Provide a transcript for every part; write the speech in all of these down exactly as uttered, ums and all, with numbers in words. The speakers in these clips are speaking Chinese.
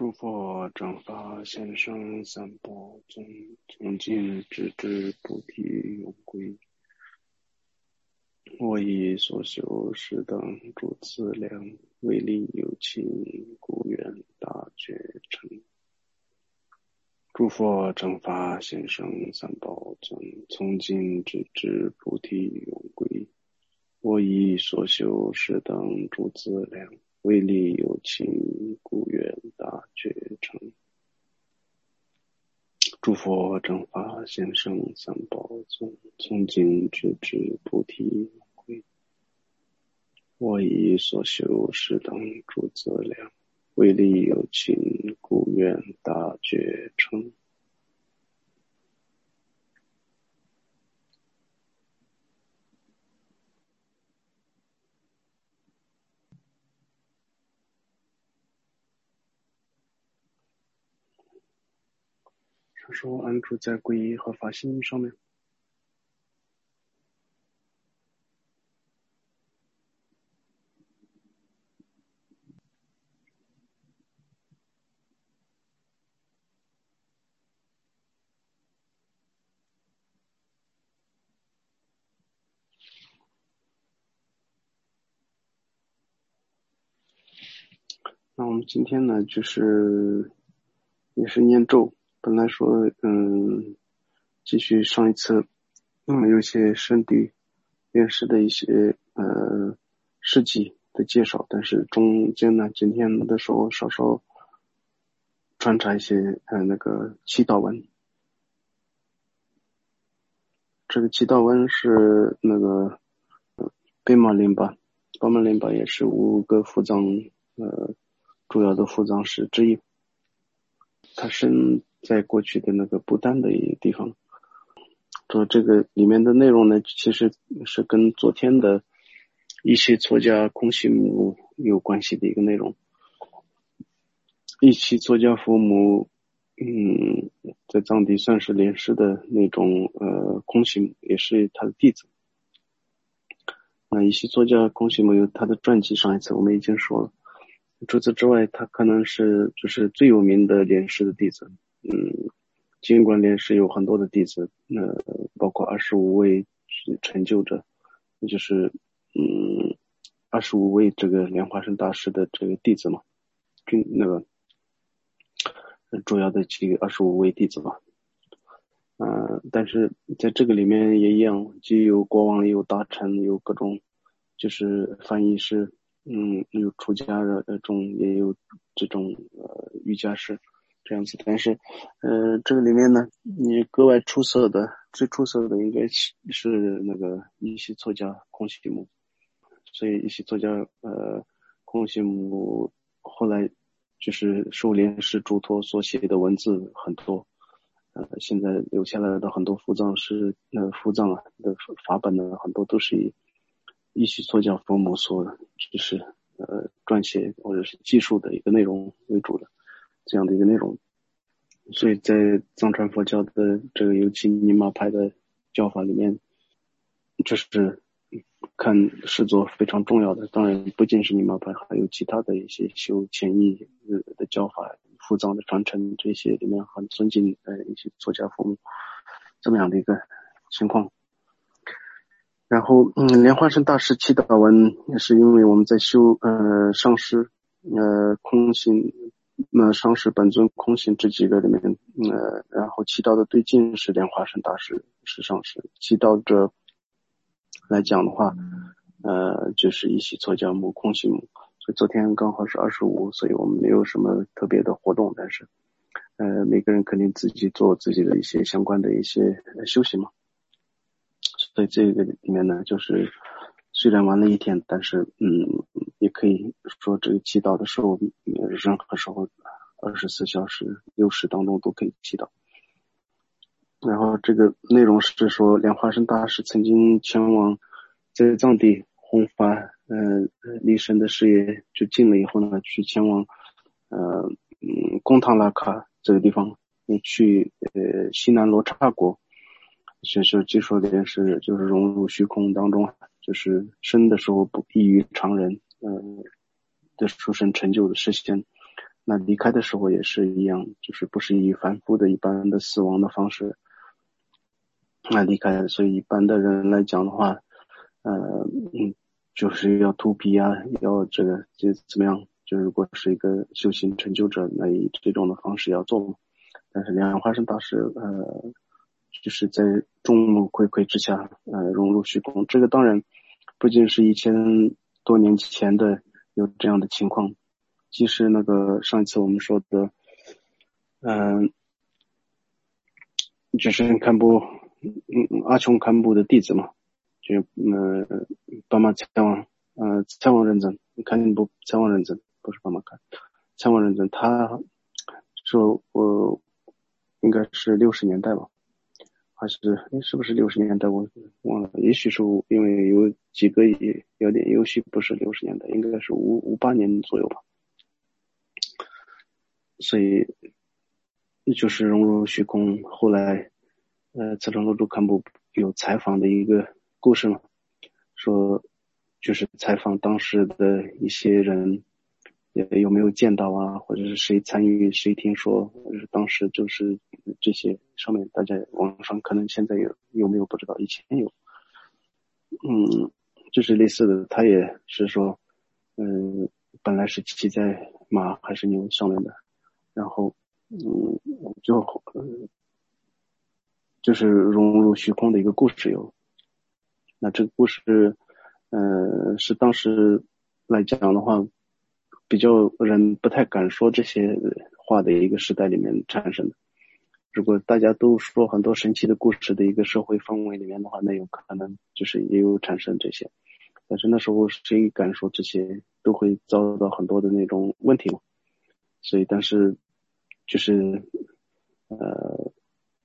诸佛正法现生三宝宗，从今直至菩提永归。我以所修是等诸资粮，为利有情，故愿大觉成。诸佛正法现生三宝宗，从今直至菩提永归。我以所修是等诸资粮，为利有情，故愿大觉成。诸佛正法现生三宝宗，从今直至菩提永归。我以所修是等诸资粮，为利有情，故愿大觉成。他说安住在皈依和发心上面。那我们今天呢，就是也是念咒，本来说嗯，继续上一次嗯有些圣地莲师的一些呃事迹的介绍，但是中间呢，今天的时候稍稍穿插一些呃那个祈祷文。这个祈祷文是那个贝玛林巴，巴玛林巴也是五个伏藏呃主要的伏藏师之一。他生在过去的那个不丹的一个地方。说这个里面的内容呢，其实是跟昨天的一些作家空行母有关系的一个内容。一起作家父母嗯，在藏地算是莲师的那种呃空行母，也是他的弟子。那一些作家空行母有他的传记，上一次我们已经说了。除此之外，他可能是就是最有名的莲师的弟子。嗯，尽管莲师有很多的弟子，呃，包括二十五位成就者，就是嗯，二十五位这个莲花生大师的这个弟子嘛，跟那个主要的几个二十五位弟子嘛。呃，但是在这个里面也一样，既有国王，也有大臣，有各种就是翻译师。嗯，有出家的那种，也有这种呃瑜伽师这样子。但是呃这个里面呢，你格外出色的最出色的应该是那个一系作家空行母。所以一系作家呃空行母后来就是受莲师嘱托所写的文字很多，呃现在留下来的很多伏藏是呃伏藏啊的法本呢，很多都是以一系作家父母所就是呃撰写或者是记述的一个内容为主的这样的一个内容。所以在藏传佛教的这个尤其尼玛派的教法里面，就是看视作非常重要的。当然不仅是尼玛派，还有其他的一些修潜意的教法、伏藏的传承，这些里面很尊敬呃一些作家父母这么样的一个情况。然后嗯，莲花生大师祈祷文也是因为我们在修呃上师呃空行那上师本尊空行这几个里面，呃然后祈祷的对境是莲花生大师是上师，祈祷者来讲的话呃就是一系作家母空行母。所以昨天刚好是二十五，所以我们没有什么特别的活动，但是呃每个人肯定自己做自己的一些相关的一些修行嘛。所以这个里面呢，就是虽然玩了一天，但是嗯，也可以说这个祈祷的时候，任何时候二十四小时六时当中都可以祈祷。然后这个内容是说，莲花生大师曾经前往在藏地弘法呃离身的事业就尽了以后呢，去前往呃嗯贡唐拉卡这个地方，去呃西南罗刹国。学修技术莲师就是融入虚空当中，就是生的时候不异于常人，呃的出生成就的实现， 那离开的时候也是一样，就是不是以凡夫的一般的死亡的方式那离开，所以一般的人来讲的话，呃，嗯，就是要秃皮啊，要这个就怎么样？就如果是一个修行成就者，那以这种的方式要做。但是莲花生大师，呃，就是在众目睽睽之下，呃，融入虚空。这个当然不仅是一千多年前的有这样的情况，即使那个上一次我们说的，嗯、呃，就是堪布，嗯，阿琼堪布的弟子嘛，就呃，巴马蔡王，呃，蔡王认证，堪布蔡王认证，不是巴马看，蔡王认证，他说我应该是六十年代吧。还是是不是六十年代我忘了，也许是因为有几个也有点，也许不是六十年代，应该是五五八年左右吧。所以就是融入虚空。后来，呃，慈城楼主堪布有采访的一个故事嘛，说就是采访当时的一些人，有没有见到啊，或者是谁参与，谁听说，或者是当时就是这些上面，大家网上可能现在有有没有不知道，以前有，嗯，就是类似的，他也是说，嗯，本来是骑在马还是牛上面的，然后，嗯，就嗯就是融入虚空的一个故事有。那这个故事，呃，是当时来讲的话，比较人不太敢说这些话的一个时代里面产生的。如果大家都说很多神奇的故事的一个社会氛围里面的话，那有可能就是也有产生这些。但是那时候谁敢说这些，都会遭到很多的那种问题嘛。所以，但是就是呃，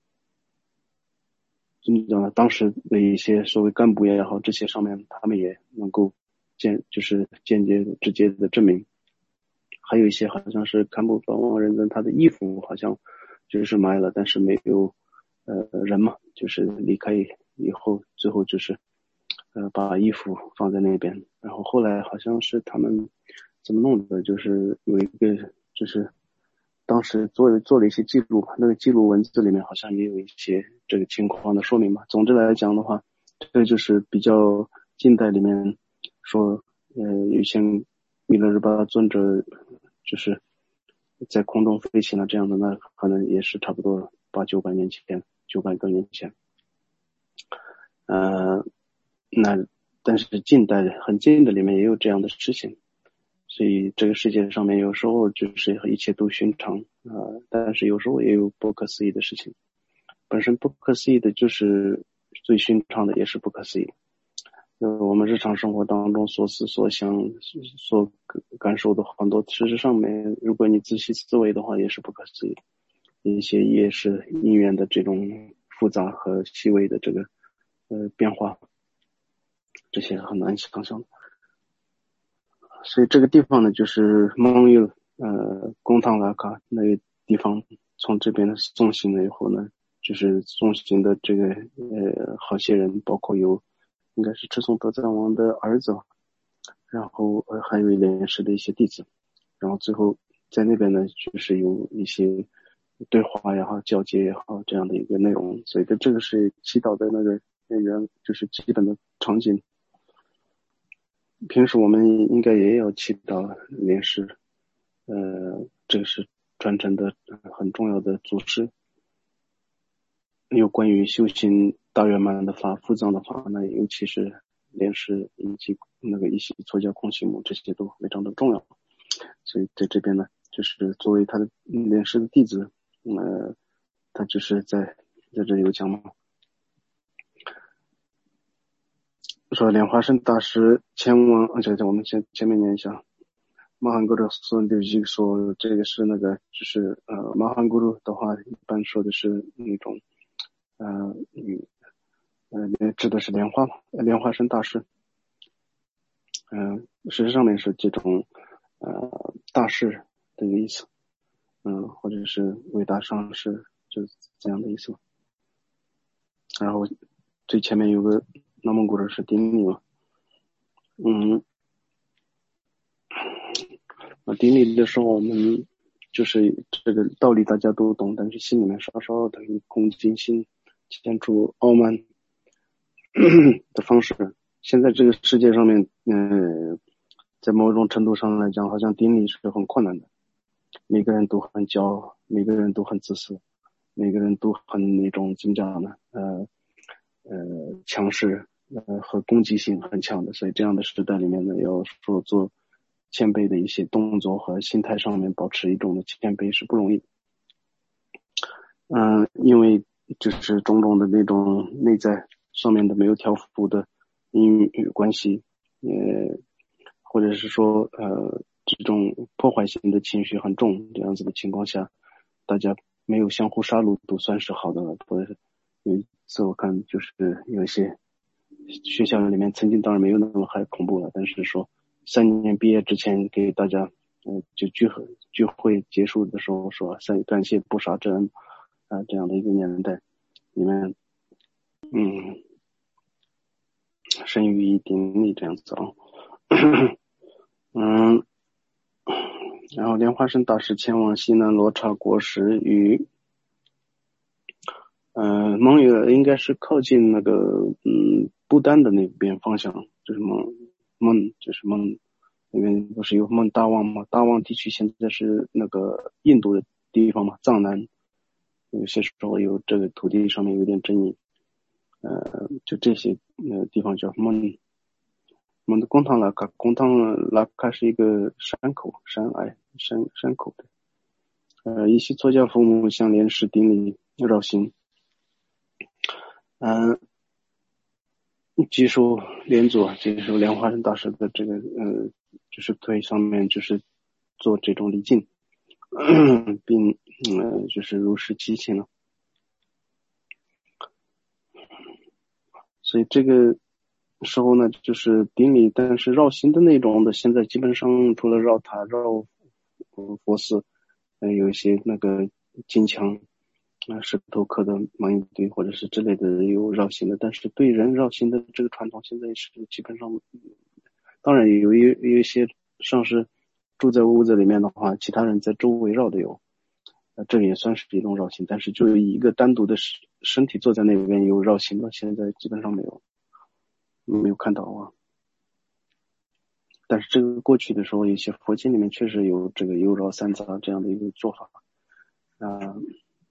怎么讲呢？当时的一些所谓干部也好，这些上面他们也能够间就是间接直接的证明。还有一些好像是堪布法王人的他的衣服好像就是卖了，但是没有呃人嘛，就是离开以后，最后就是呃把衣服放在那边，然后后来好像是他们怎么弄的，就是有一个就是当时做了做了一些记录，那个记录文字里面好像也有一些这个情况的说明吧。总之来讲的话，这个就是比较近代里面说，呃，有些弥勒日巴尊者就是在空中飞行了这样的，那可能也是差不多八九百年前，九百多年前。呃，那但是近代很近的里面也有这样的事情。所以这个世界上面有时候就是一切都寻常啊、呃，但是有时候也有不可思议的事情。本身不可思议的就是最寻常的，也是不可思议的。呃，我们日常生活当中所思所想、所感受的很多，事实上面，如果你仔细思维的话，也是不可思议的。一些也是因缘的这种复杂和细微的这个呃变化，这些很难想象的。所以这个地方呢，就是蒙有呃贡唐拉卡那个地方，从这边送行了以后呢，就是送行的这个呃好些人，包括有应该是赤松德赞王的儿子，然后呃还有莲师的一些弟子，然后最后在那边呢，就是有一些对话也好、交接也好这样的一个内容，所以这这个是祈祷的那个那个就是基本的场景。平时我们应该也要祈祷莲师，呃，这个是传承的很重要的祖师。有关于修行大圆满的法、复藏的法，那尤其是莲师以及那个一些作家空行母，这些都非常的重要。所以在这边呢，就是作为他的莲师的弟子，呃，他就是在在这里有讲嘛。说莲花生大师前往，而且我们先前面念一下。马汉古鲁孙刘基说这个是那个就是呃马汉古鲁的话一般说的是那种呃嗯呃指的是莲花嘛，莲花生大师，嗯、呃，事实上面是这种呃大师的一个意思，嗯、呃，或者是伟大上师就是这样的意思。然后最前面有个那蒙古人是丁力嘛，嗯。那顶礼的时候，我们就是这个道理大家都懂，但是心里面稍稍的有恭敬心、显出傲慢的方式。现在这个世界上面，呃，在某种程度上来讲，好像顶礼是很困难的。每个人都很骄傲，每个人都很自私，每个人都很那种怎么讲呢？呃呃，强势，呃和攻击性很强的。所以这样的时代里面呢，要说做谦卑的一些动作和心态上面保持一种的谦卑是不容易的。嗯、呃，因为就是种种的那种内在上面的没有调服的因与关系，呃，或者是说呃这种破坏性的情绪很重，这样子的情况下，大家没有相互杀戮都算是好的了。或者是有一次我看就是有一些学校里面曾经当然没有那么还恐怖了，但是说三年毕业之前给大家呃就聚会聚会结束的时候说三感谢不杀之恩啊、呃、这样的一个年代里面，嗯，生于一顶礼这样子啊。嗯，然后莲花生大师前往西南罗刹国时与呃蒙语应该是靠近那个嗯不丹的那边方向，就是蒙蒙就是蒙那边不是有蒙大旺吗？大旺地区现在是那个印度的地方嘛，藏南有些时候有这个土地上面有点争议，呃就这些呃地方叫蒙蒙的贡汤拉卡，贡汤拉卡是一个山口山隘山山口的。呃，一些作家父母向莲师顶礼绕行，嗯、呃，接受莲祖接受莲花生大师的这个呃，就是腿上面就是做这种礼敬，并呃就是如实祈请了。所以这个时候呢，就是顶礼，但是绕行的那种的，现在基本上除了绕塔、绕佛寺，呃，有一些那个金墙。啊，石头刻的芒一堆或者是之类的有绕行的，但是对人绕行的这个传统现在是基本上，当然有一有一些上师住在屋子里面的话，其他人在周围绕的有，呃，这也算是一种绕行，但是就一个单独的身体坐在那边有绕行的，现在基本上没有，没有看到啊。但是这个过去的时候，一些佛经里面确实有这个右绕三匝这样的一个做法，啊、呃。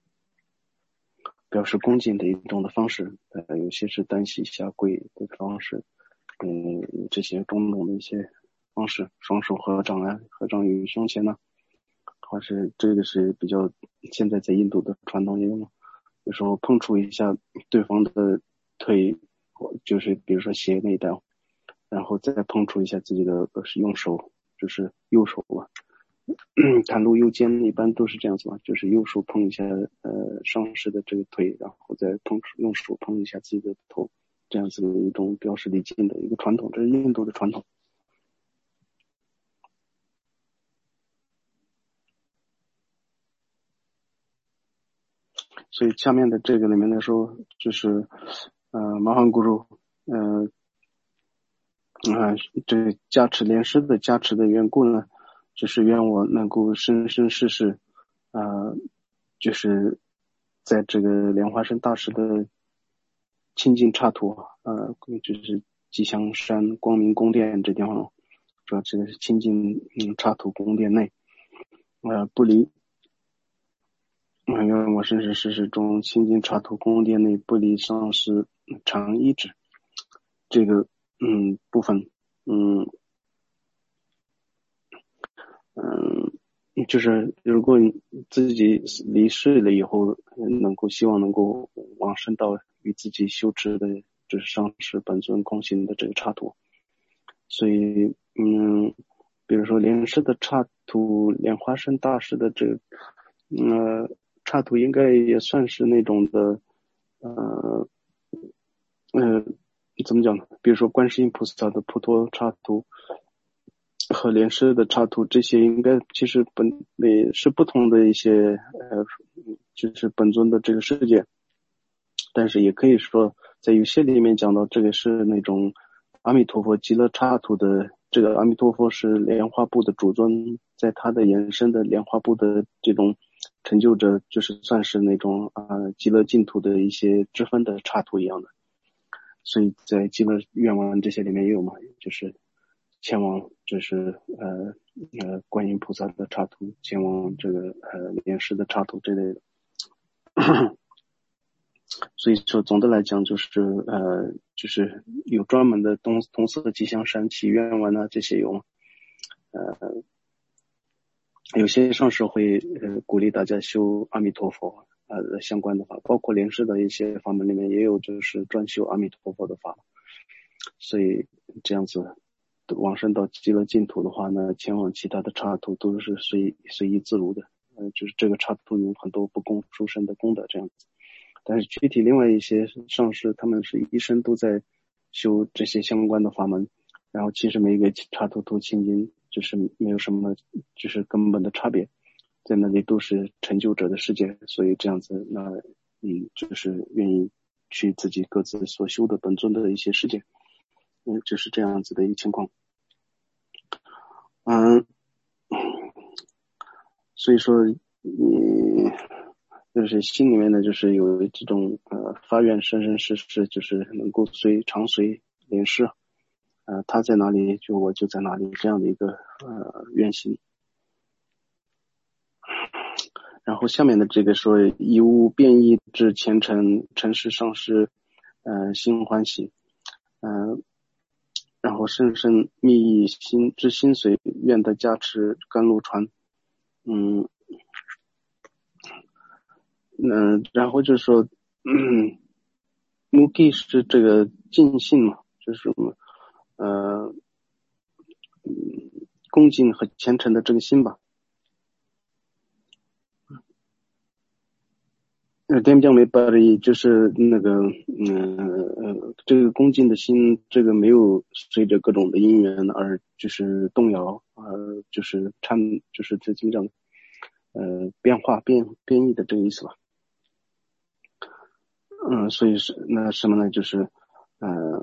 表示恭敬的一种的方式，呃，有些是单膝下跪的方式，嗯，这些种种的一些方式，双手合掌啊，合掌于胸前呢，或是这个是比较现在在印度的传统也有，有时候碰触一下对方的腿，就是比如说鞋那一带，然后再碰触一下自己的是用手，就是右手吧。袒露右肩一般都是这样子嘛，就是右手碰一下呃上师的这个腿，然后再碰用手碰一下自己的头，这样子的一种表示礼敬的一个传统，这是印度的传统。所以下面的这个里面来说，就是呃马汉咕噜呃啊、呃、这个加持莲师的加持的缘故呢，就是愿我能够生生世世啊、呃、就是在这个莲花生大师的清净刹土，呃，就是吉祥山光明宫殿这地方，主要这个是清净嗯刹土宫殿内，呃，不离，呃，愿我生生世世中清净刹土宫殿内不离上师常依止这个嗯部分，嗯嗯。就是如果你自己离世了以后，能够希望能够往生到与自己修持的就是上师本尊空性的这个刹土，所以嗯，比如说莲师的刹土，莲花生大师的这个呃刹土应该也算是那种的呃呃怎么讲呢？比如说观世音菩萨的普陀刹土和莲师的刹土，这些应该其实本也是不同的一些呃，就是本尊的这个世界，但是也可以说在有些里面讲到这个是那种阿弥陀佛极乐刹土的这这个阿弥陀佛是莲花部的主尊，在他的延伸的莲花部的这种成就者，就是算是那种啊、呃、极乐净土的一些支分的插图一样的。所以在极乐愿望这些里面也有嘛，就是前往就是呃呃观音菩萨的插图，前往这个呃莲师的插图之类的。所以说总的来讲就是呃就是有专门的东东色吉祥山祈愿文啊，这些有呃有些上师会呃鼓励大家修阿弥陀佛呃相关的法，包括莲师的一些法门里面也有就是专修阿弥陀佛的法。所以这样子往生到极乐净土的话呢，前往其他的刹土都是随随意自如的，呃，就是这个刹土有很多不共殊胜的功德这样子。但是具体另外一些上师，他们是一生都在修这些相关的法门，然后其实每一个刹土都清净，就是没有什么就是根本的差别，在那里都是成就者的世界，所以这样子那嗯就是愿意去自己各自所修的本尊的一些世界。嗯，就是这样子的一个情况。嗯，所以说你就是心里面呢，就是有这种呃发愿生生世世，就是能够随常随莲师，呃他在哪里就我就在哪里这样的一个呃愿心。然后下面的这个说以物变异至前尘尘世上师，呃心欢喜，嗯、呃。然后深深密意心之心随愿的加持甘露传，嗯嗯，然后就是说，嗯，目的是这个尽信嘛，就是什么呃，恭敬和虔诚的这个心吧。呃，点将没把的，就是那个，嗯呃，这个恭敬的心，这个没有随着各种的因缘而就是动摇，而就是参，就是这怎么讲，呃，变化变变异的这个意思吧。嗯，所以是那什么呢？就是，呃，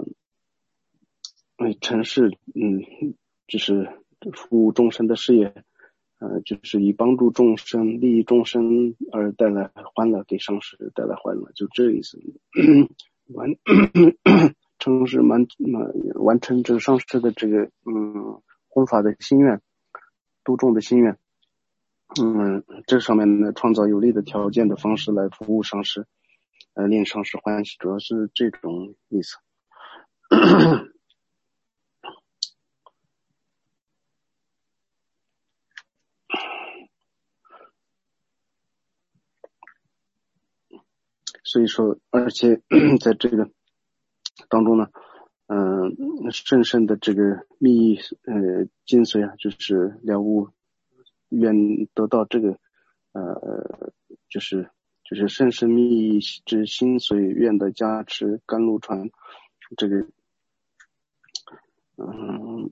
城市，嗯，就是服务众生的事业。呃，就是以帮助众生、利益众生而带来欢乐，给上师带来欢乐，就这个意思。完，城市完完成这个上师的这个嗯弘法的心愿，度众的心愿。嗯，这上面呢，创造有利的条件的方式来服务上师，呃，令上师欢喜，主要是这种意思。所以说，而且在这个当中呢，嗯、呃，深深的这个密意呃精髓啊，就是了悟愿得到这个呃，就是就是深深密意之心髓愿的加持甘露传，这个嗯，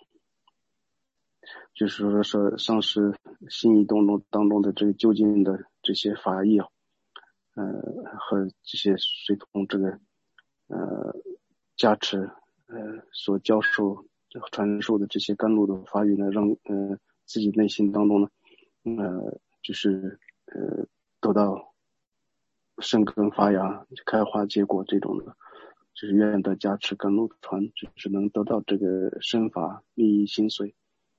就是说说上师心意当中当中的这个究竟的这些法义啊。呃，和这些随同这个呃加持呃所教授传授的这些甘露的法语呢，让呃自己内心当中呢，呃就是呃得到生根发芽、开花结果这种的，就是愿的加持甘露传，就是能得到这个身法利益心髓。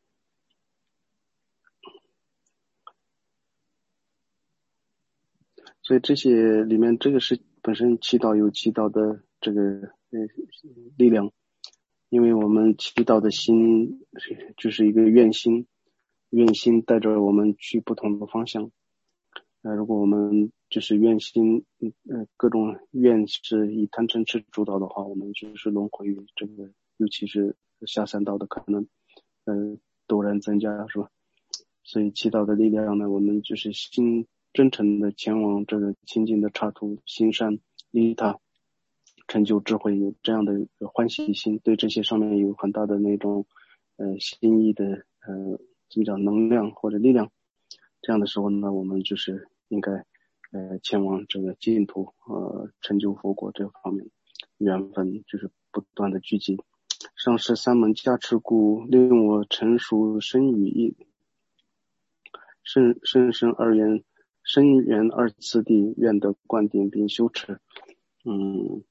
所以这些里面，这个是本身祈祷有祈祷的这个呃力量，因为我们祈祷的心就是一个愿心，愿心带着我们去不同的方向。呃，如果我们就是愿心，呃，各种愿是以贪嗔痴主导的话，我们就是轮回于这个，尤其是下三道的可能，呃，陡然增加，是吧？所以祈祷的力量呢，我们就是心真诚的前往这个清净的刹土，行善利他，成就智慧，有这样的欢喜心，对这些上面有很大的那种呃心意的呃怎么讲能量或者力量。这样的时候呢，我们就是应该呃前往这个净土，呃成就佛国这方面缘分就是不断的聚集， 上师三门加持故，令我成熟身语意。甚甚深二元，深圆二次第，愿得灌顶并修持。嗯，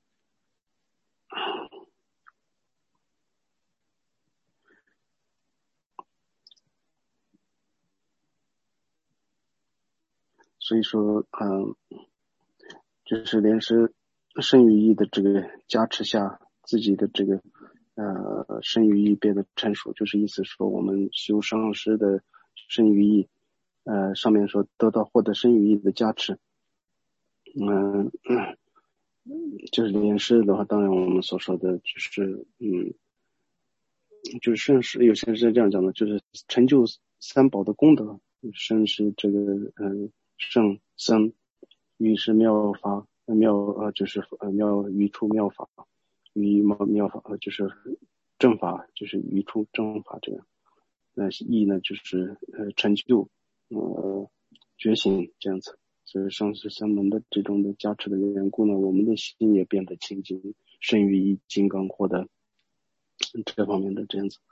所以说，嗯，就是莲师身语意的这个加持下，自己的这个呃身语意变得成熟，就是意思说我们修上师的身语意，呃，上面说得到获得身语意的加持，嗯。就是莲师的话，当然我们所说的就是，嗯，就是圣师，有些人是这样讲的，就是成就三宝的功德。圣是这个，嗯，圣僧，语是妙法，妙呃就是呃妙语出妙法，语妙妙法呃就是正法，就是语出正法这样。那意呢就是呃成就呃觉醒这样子。所以上师三门的这种的加持的缘故呢，我们的心也变得清净，胜于一金刚获得这方面的这样子。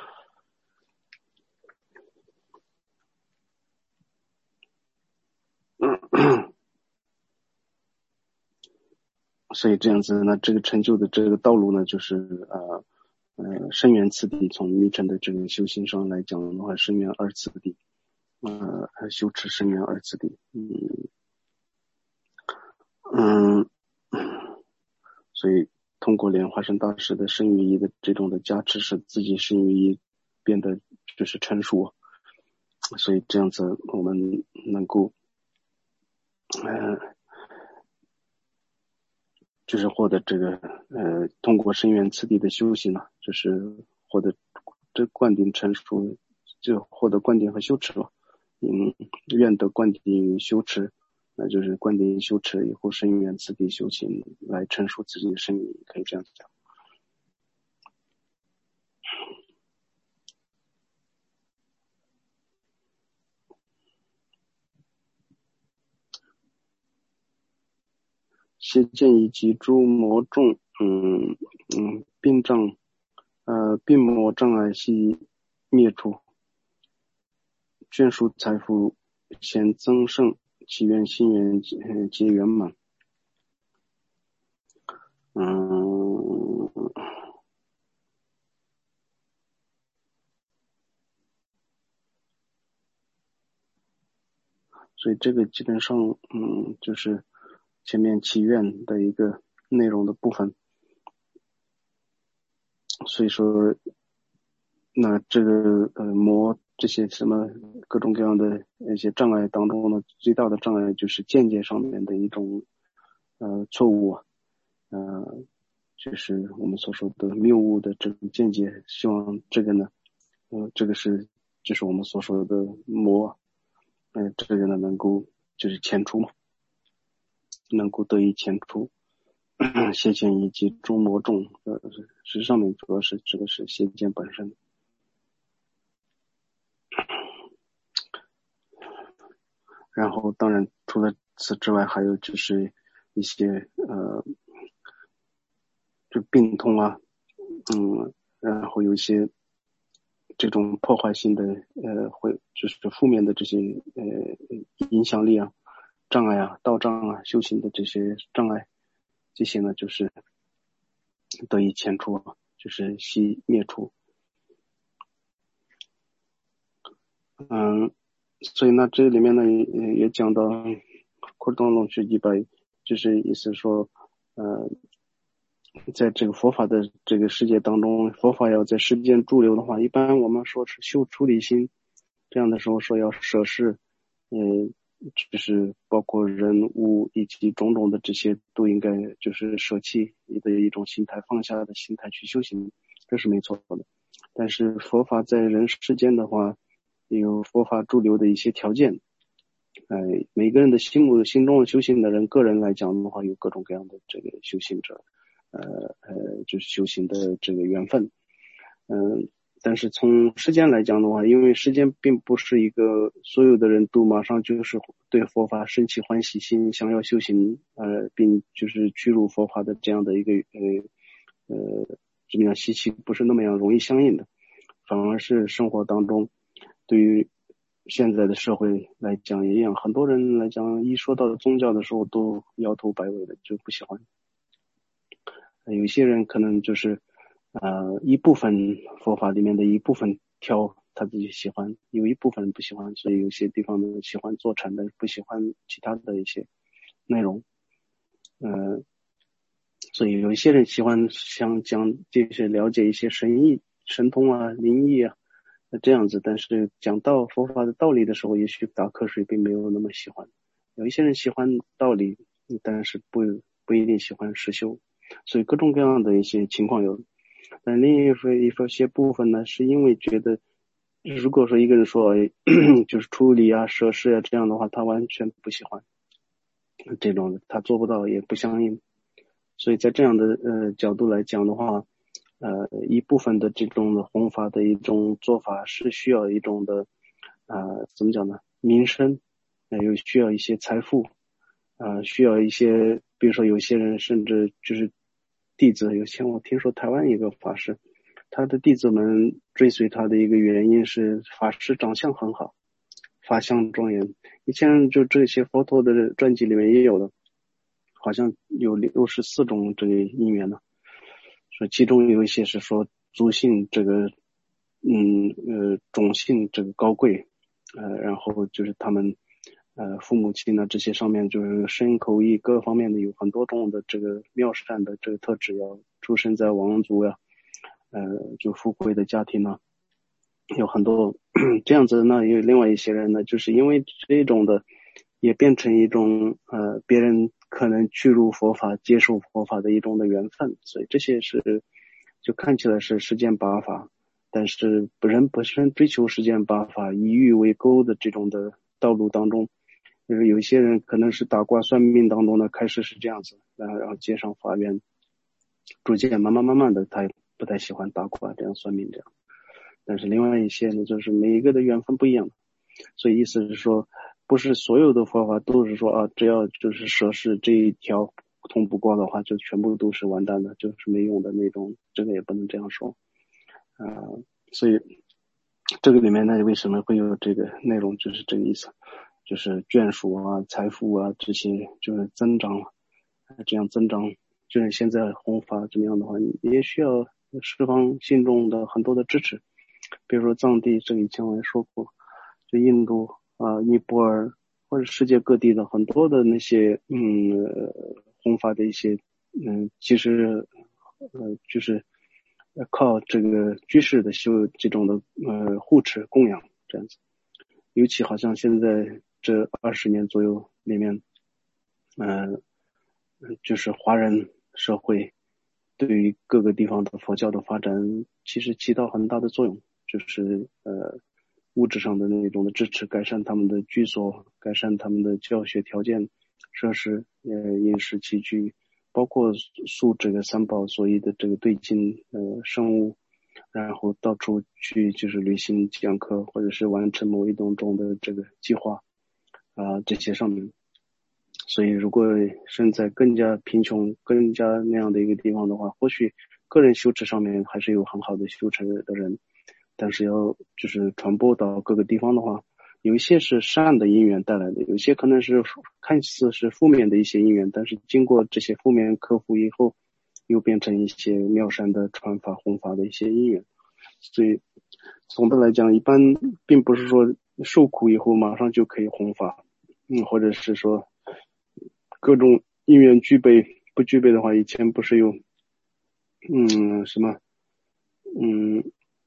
所以这样子呢，这个成就的这个道路呢，就是呃呃深远次第，从密乘的这个修行上来讲的话，深远二次第，呃修持深远二次第，嗯嗯，所以通过莲花生大师的身语意的这种的加持，使自己身语意变得就是成熟，所以这样子我们能够呃就是获得这个呃通过深远次第的修行呢，就是获得这灌顶成熟，就获得灌顶和修持了。嗯，愿得灌顶与修持，那就是灌顶修持以后深远次第修行来成熟自己的身语，可以这样讲。邪见以及诸魔众，嗯嗯，病障，呃，病魔障碍悉灭除，眷属财富显增盛，祈愿心愿皆圆满。嗯，所以这个基本上，嗯，就是前面祈愿的一个内容的部分。所以说，那这个呃魔这些什么各种各样的一些障碍当中呢，最大的障碍就是见解上面的一种呃错误啊，呃，就是我们所说的谬误的这种见解。希望这个呢，呃，这个是就是我们所说的魔，呃，这个呢能够就是遣除嘛，能够得以遣除。邪见以及诸魔众，呃，实际上面主要是指的是邪见本身。然后当然除了此之外，还有就是一些呃就病痛啊，嗯，然后有一些这种破坏性的呃会就是负面的这些呃影响力啊、障碍啊、道障啊、修行的这些障碍，这些呢就是得以遣除，就是悉灭除。嗯，所以呢这里面呢也也讲到扩动龙去一百，就是意思说呃在这个佛法的这个世界当中，佛法要在世间驻留的话，一般我们说是修出离心，这样的时候说要舍事，嗯，就是包括人物以及种种的这些都应该就是舍弃你的一种心态，放下的心态去修行，这是没错的。但是佛法在人世间的话，有佛法驻留的一些条件，呃，每个人的心目心中修行的人，个人来讲的话，有各种各样的这个修行者，呃呃，就是修行的这个缘分，嗯、呃，但是从世间来讲的话，因为世间并不是一个所有的人都马上就是对佛法升起欢喜心，想要修行，呃，并就是趋入佛法的这样的一个呃呃怎么样习气不是那么样容易相应的，反而是生活当中对于现在的社会来讲也一样，很多人来讲一说到宗教的时候都摇头摆尾的，就不喜欢。有些人可能就是呃一部分佛法里面的一部分挑他自己喜欢，有一部分人不喜欢，所以有些地方呢喜欢坐禅的，不喜欢其他的一些内容。呃，所以有一些人喜欢想讲就是了解一些神意、神通啊、灵异啊这样子，但是讲到佛法的道理的时候，也许打瞌睡并没有那么喜欢。有一些人喜欢道理，但是不不一定喜欢实修，所以各种各样的一些情况有。但另一方一些部分呢，是因为觉得，如果说一个人说就是处理啊、涉事啊这样的话，他完全不喜欢这种的，他做不到也不相应。所以在这样的呃角度来讲的话，呃一部分的这种的弘法的一种做法是需要一种的呃怎么讲呢？民生，呃又需要一些财富，呃需要一些，比如说有些人甚至就是弟子，有些我听说台湾一个法师，他的弟子们追随他的一个原因是法师长相很好，法相庄严。以前就这些佛陀的传记里面也有的，好像有六十四种这个因缘呢，说其中有一些是说族姓这个，嗯呃种姓这个高贵，呃然后就是他们呃父母亲呢这些上面就是身口意各方面的有很多种的这个妙善的这个特质，要出生在王族呀，呃就富贵的家庭呢，有很多这样子呢。有另外一些人呢，就是因为这种的也变成一种呃别人可能去入佛法接受佛法的一种的缘分，所以这些是就看起来是世间八法，但是人本身追求世间八法以欲为钩的这种的道路当中，就是有一些人可能是打卦算命当中呢开始是这样子，然后然后接上法缘，逐渐慢慢慢慢的他也不太喜欢打卦这样算命这样。但是另外一些呢，就是每一个的缘分不一样，所以意思是说，不是所有的佛法都是说啊，只要就是舍是这一条通不过的话，就全部都是完蛋的，就是没用的那种，这个也不能这样说啊、呃。所以这个里面呢，为什么会有这个内容，就是这个意思，就是眷属啊、财富啊这些就是增长，这样增长，就是现在弘法怎么样的话，也需要释放信众的很多的支持。比如说藏地，这个以前我也说过，就印度啊、呃尼泊尔或者世界各地的很多的那些嗯、呃、弘法的一些嗯，其实呃就是靠这个居士的修这种的呃护持供养这样子。尤其好像现在这二十年左右里面，呃就是华人社会对于各个地方的佛教的发展其实起到很大的作用，就是呃物质上的那种的支持，改善他们的居所，改善他们的教学条件、设施、呃饮食起居，包括塑这个三宝所谓的这个对境呃生物，然后到处去就是旅行讲课，或者是完成某一种种的这个计划啊、呃、这些上面。所以如果身在更加贫穷、更加那样的一个地方的话，或许个人修持上面还是有很好的修持的人，但是要就是传播到各个地方的话，有一些是善的因缘带来的，有些可能是看似是负面的一些因缘，但是经过这些负面克服以后，又变成一些妙善的传法弘法的一些因缘。所以总的来讲，一般并不是说受苦以后马上就可以弘法，嗯，或者是说各种因缘具备，不具备的话，以前不是有嗯什么嗯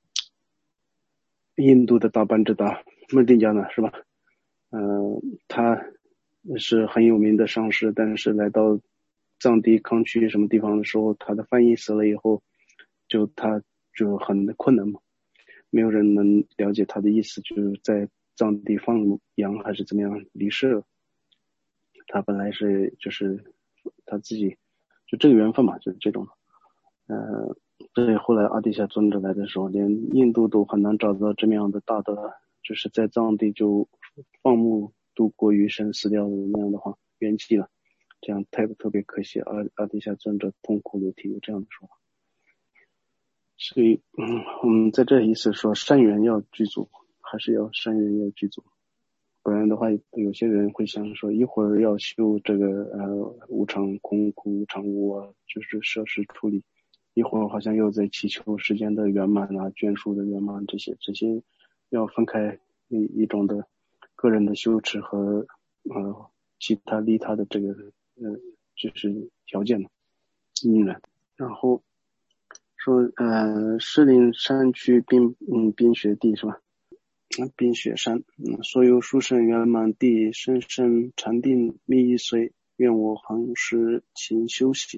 印度的大班智达穆迪加呢是吧？呃，他是很有名的上师，但是来到藏地康区什么地方的时候，他的翻译死了以后，就他就很困难嘛，没有人能了解他的意思，就是在藏地放羊还是怎么样离世了。他本来是就是他自己就这个缘分嘛，就是这种呃，对，后来阿底峡尊者来的时候，连印度都很难找到这么样的大的，就是在藏地就放牧度过余生死掉的那样的话圆寂了，这样太特别可惜。阿阿底峡尊者痛哭流涕，有这样的说法。 所以，嗯，我们在这意思说，善缘要具足，还是要善缘要具足，不然的话，有些人会想说，一会儿要修这个呃无常空苦无常无啊，就是摄事处理，一会儿好像又在祈求时间的圆满啊、眷属的圆满，这些这些要分开一一种的个人的修持和呃其他利他的这个呃就是条件嘛，因缘，然后。说呃，士林山区冰嗯冰雪地是吧？冰雪山，嗯，所有殊胜圆满地，深深禅定密一随，愿我恒时勤修习。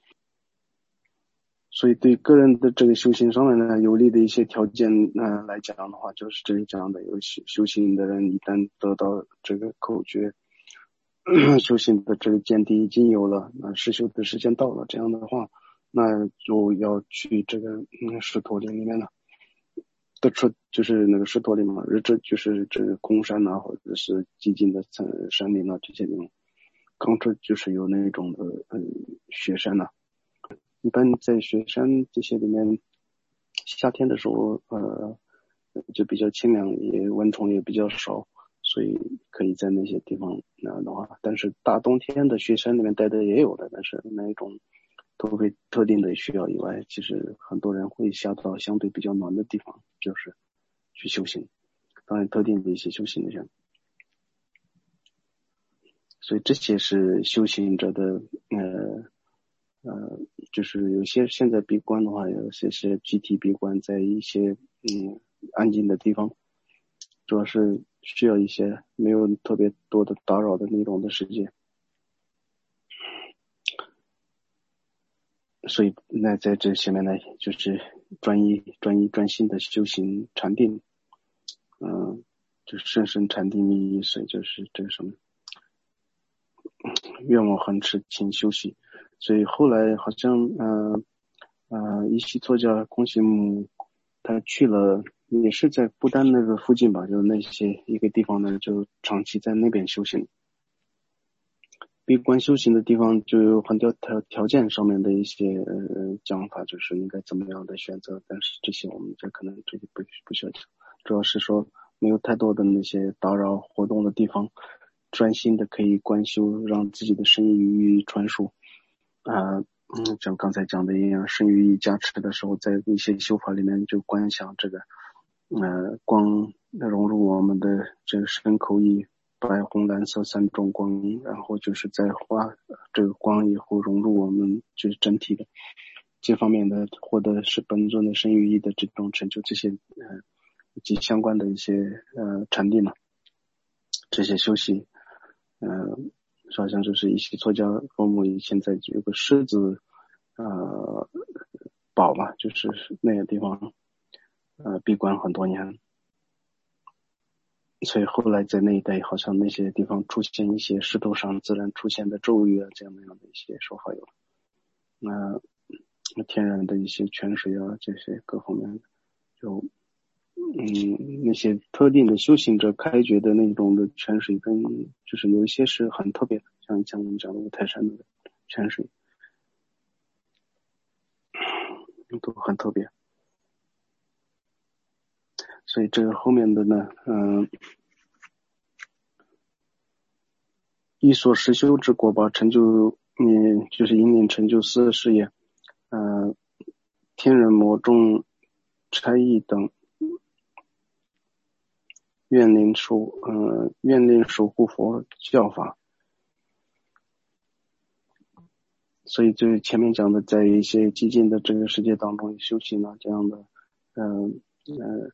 所以对个人的这个修行上面呢，有利的一些条件呃来讲的话，就是这里讲的，有修修行的人一旦得到这个口诀，修行的这个见地已经有了，那实修的时间到了，这样的话。那就要去这个嗯石头林里面了，得出就是那个石头林嘛，这就是这个空山呐、啊，或者是寂静的山林啊这些地方，刚出就是有那种的嗯雪山呐、啊，一般在雪山这些里面，夏天的时候呃就比较清凉，也蚊虫也比较少，所以可以在那些地方那样的话，但是大冬天的雪山里面待的也有的，但是那一种。除非特定的需要以外，其实很多人会下到相对比较暖的地方，就是去修行。当然，特定的一些修行的人，所以这些是修行者的呃呃，就是有些现在闭关的话，有些是集体闭关，在一些嗯安静的地方，主要是需要一些没有特别多的打扰的那种的世界。所以那在这下面呢，就是专一、专一、专心的修行禅定，嗯、呃，就是深深禅定意义是就是这个什么，愿我恒持勤修习。所以后来好像呃呃一系作家空行母，他去了也是在不丹那个附近吧，就那些一个地方呢，就长期在那边修行。闭关修行的地方就有很多条条件上面的一些呃讲法，就是应该怎么样的选择，但是这些我们这可能这里不不需要讲，主要是说没有太多的那些打扰活动的地方，专心的可以观修，让自己的身意予以传输啊，嗯，像刚才讲的一样，身语意加持的时候，在一些修法里面就观想这个呃光融入我们的这个身口意。白红蓝色三种光，然后就是在画这个光以后融入我们就是整体的这方面的获得是本尊的身语意的这种成就，这些呃以及相关的一些呃禅定嘛，这些修习，呃，好像就是一些作家佛母现在有个狮子呃堡嘛，就是那个地方呃闭关很多年。所以后来在那一带，好像那些地方出现一些石头上自然出现的咒语啊，这样那样的一些说法有。那天然的一些泉水啊，这些各方面就嗯那些特定的修行者开掘的那种的泉水，跟就是有一些是很特别的，像像我们讲的五台山的泉水，都很特别。所以这个后面的呢，嗯、呃。一所实修之果吧，成就你就是引领成就四事业，呃，天人魔众差异等，愿令守呃愿令守护佛教法。所以就是前面讲的，在一些激进的这个世界当中修行啊，这样的，嗯 呃, 呃，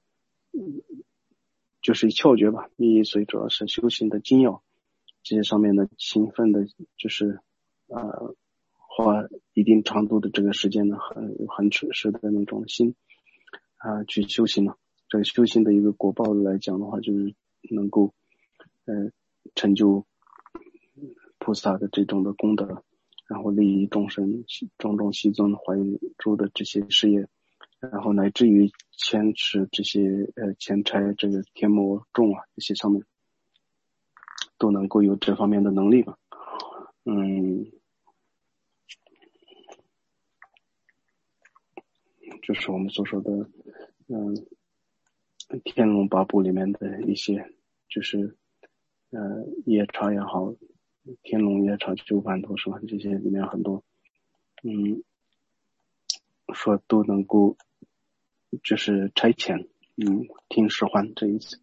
就是窍诀吧，意义所以主要是修行的精要。这些上面的勤奋的，就是呃花一定长度的这个时间呢，很很持实的那种心啊、呃、去修行了。这个修行的一个果报来讲的话，就是能够呃成就菩萨的这种的功德，然后利益众生、种种西尊怀诸的这些事业，然后乃至于牵持这些呃前差这个天魔众啊这些上面。都能够有这方面的能力吧，嗯， 就是我们所说的嗯天龙八部里面的一些，就是呃夜叉也好，天龙夜叉九反头是吧，这些里面很多嗯说都能够就是差遣嗯听使唤这意思。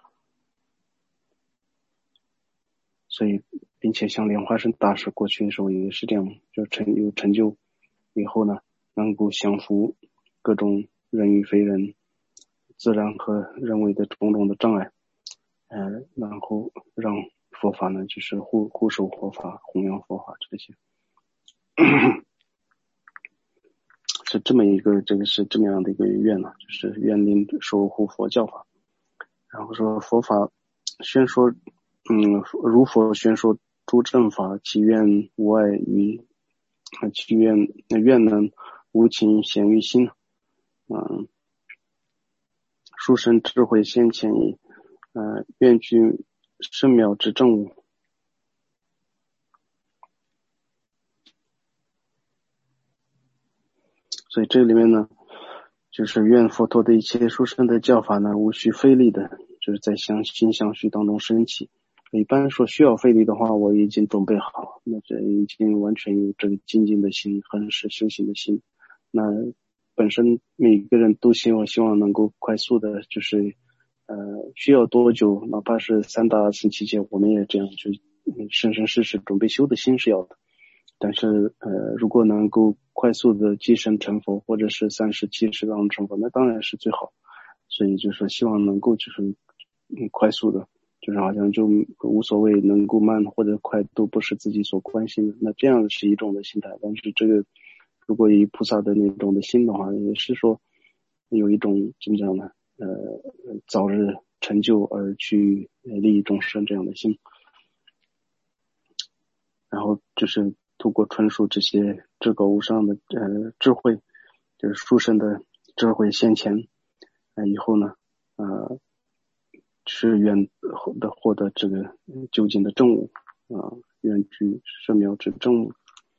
所以并且像莲花生大师过去的时候也是这样，就成有成就以后呢，能够降服各种人与非人、自然和人为的种种的障碍，呃，然后让佛法呢就是护护守佛法、弘扬佛法这些，是这么一个这个是这么样的一个愿呢，就是愿力守护佛教法。然后说佛法宣说，嗯，如佛宣说诸正法，其愿无碍于，其愿愿能无情显于心，嗯，殊胜智慧先前矣，呃，愿具深妙之正悟。所以这里面呢，就是愿佛陀的一切殊胜的教法呢，无需费力的，就是在相心相续当中升起。一般说需要费力的话，我已经准备好，那这已经完全有这个精进的心，恒时修行的心。那本身每个人都希望希望能够快速的，就是呃需要多久，哪怕是三大四七节，我们也这样就生生世世准备修的心是要的。但是呃如果能够快速的即身成佛，或者是三十七十当成佛，那当然是最好。所以就是希望能够就是嗯快速的，就是好像就无所谓，能够慢或者快都不是自己所关心的。那这样是一种的心态，但是这个如果以菩萨的那种的心的话，也是说有一种怎么讲呢？呃，早日成就而去利益众生这样的心。然后就是透过传述这些至高无上的呃智慧，就是殊胜的智慧现前，呃以后呢，呃是愿的获得这个究竟的正悟啊，愿具深妙之正悟。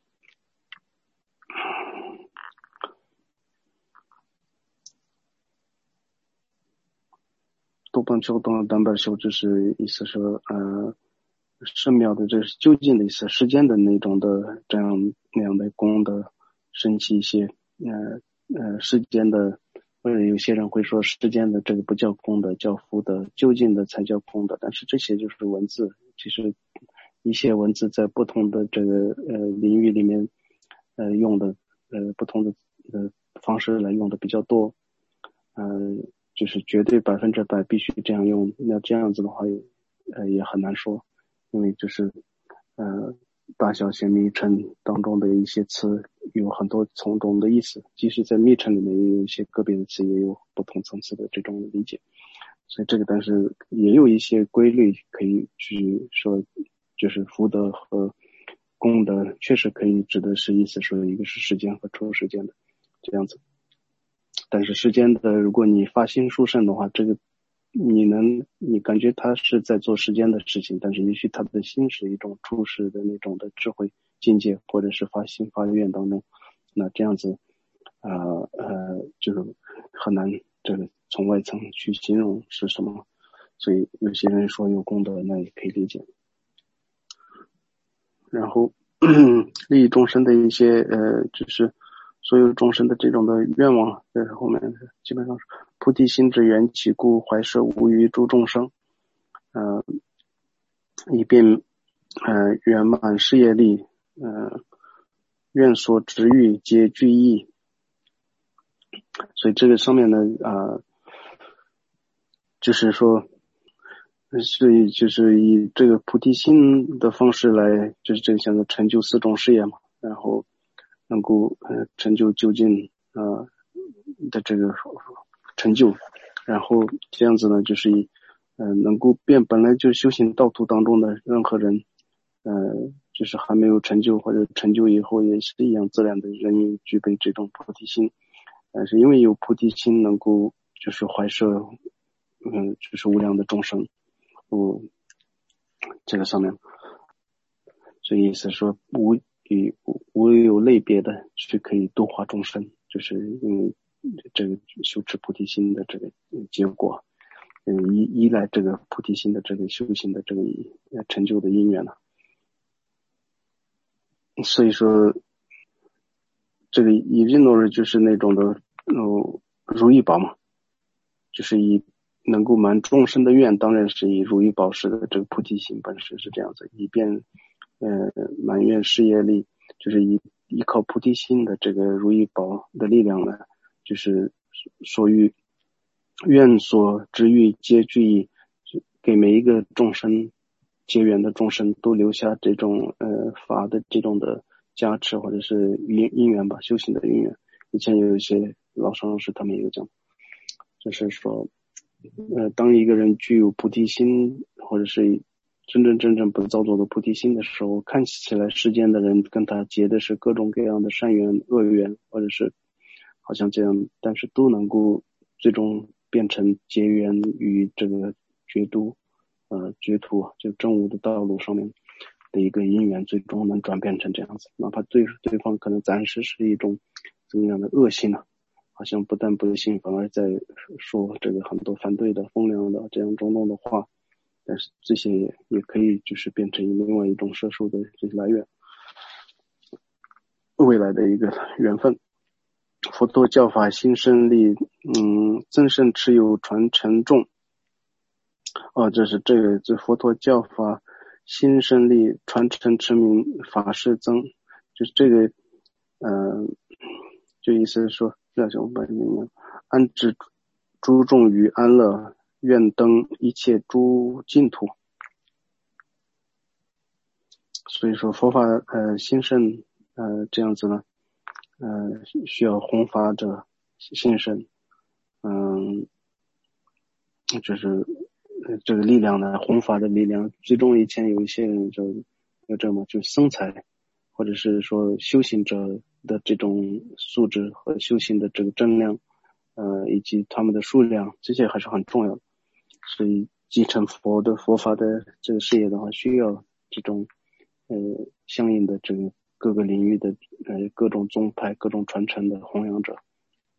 多半修动单半修，就是意思是呃深妙的，这是究竟的意思，世间的那种的这样那样的功德升起一些呃呃世间的，或者有些人会说世间的这个不叫功德，叫福德，究竟的才叫功德。但是这些就是文字，其实一些文字在不同的这个呃领域里面呃用的呃不同的呃方式来用的比较多，呃就是绝对百分之百必须这样用，那这样子的话也呃也很难说，因为就是呃大小写密乘当中的一些词有很多从中的意思，即使在密乘里面也有一些个别的词也有不同层次的这种理解，所以这个但是也有一些规律可以去说，就是福德和功德确实可以指的是意思说一个是世间和出世间的这样子。但是世间的，如果你发心殊胜的话，这个你能你感觉他是在做世间的事情，但是也许他的心是一种出世的那种的智慧境界，或者是发心发愿当中，那这样子呃呃就是很难这个从外层去形容是什么，所以有些人说有功德，那也可以理解。然后利益众生的一些呃就是所有众生的这种的愿望，在后面基本上是菩提心之缘起故，怀摄无余诸众生，呃，以便呃圆满事业力，呃，愿所执欲皆具意。所以这个上面呢，啊、呃，就是说，是就是以这个菩提心的方式来，就是这个像成就四种事业嘛，然后能够呃成就究竟呃的这个成就，然后这样子呢，就是以呃能够变本来就修行道途当中的任何人，呃就是还没有成就或者成就以后也是一样自然的人也具备这种菩提心，但是因为有菩提心能够就是怀摄嗯就是无量的众生，嗯这个上面，所以意思说无与无有类别的去可以度化众生，就是因为这个修持菩提心的这个结果，嗯，依依赖这个菩提心的这个修行的这个成就的因缘了。所以说，这个以印度人就是那种的，呃，如意宝嘛，就是以能够满众生的愿，当然是以如意宝式的这个菩提心本身是这样子，以便呃满愿事业力，就是以依靠菩提心的这个如意宝的力量呢，就是所欲愿所之欲皆具以给每一个众生结缘的众生都留下这种呃法的这种的加持或者是因因缘吧，修行的因缘。以前有一些老上师他们也有讲，就是说呃当一个人具有菩提心或者是真真正正不造作的菩提心的时候，看起来世间的人跟他结的是各种各样的善缘恶缘，或者是好像这样，但是都能够最终变成结缘于这个觉度呃觉途就正悟的道路上面的一个因缘，最终能转变成这样子，哪怕对对方可能暂时是一种怎么样的恶心呢、啊？好像不但不信，反而在说这个很多反对的风凉的这样种种的话，但是这些也也可以就是变成另外一种摄受的这个来源，未来的一个缘分。佛陀教法新生力，嗯，增胜持有传承众。哦，这是这个，这佛陀教法新生力传承持名法师增，就是这个，呃，就意思是说，那种本名安置诸众于安乐，愿登一切诸净土。所以说佛法呃兴盛呃这样子呢，呃需要弘法者兴盛，嗯，就是这个力量呢，弘法的力量，最终以前有一些人就有这么就僧才，或者是说修行者的这种素质和修行的这个质量，呃以及他们的数量，这些还是很重要的。所以继承佛的佛法的这个事业的话，需要这种呃相应的这个各个领域的呃各种宗派、各种传承的弘扬者。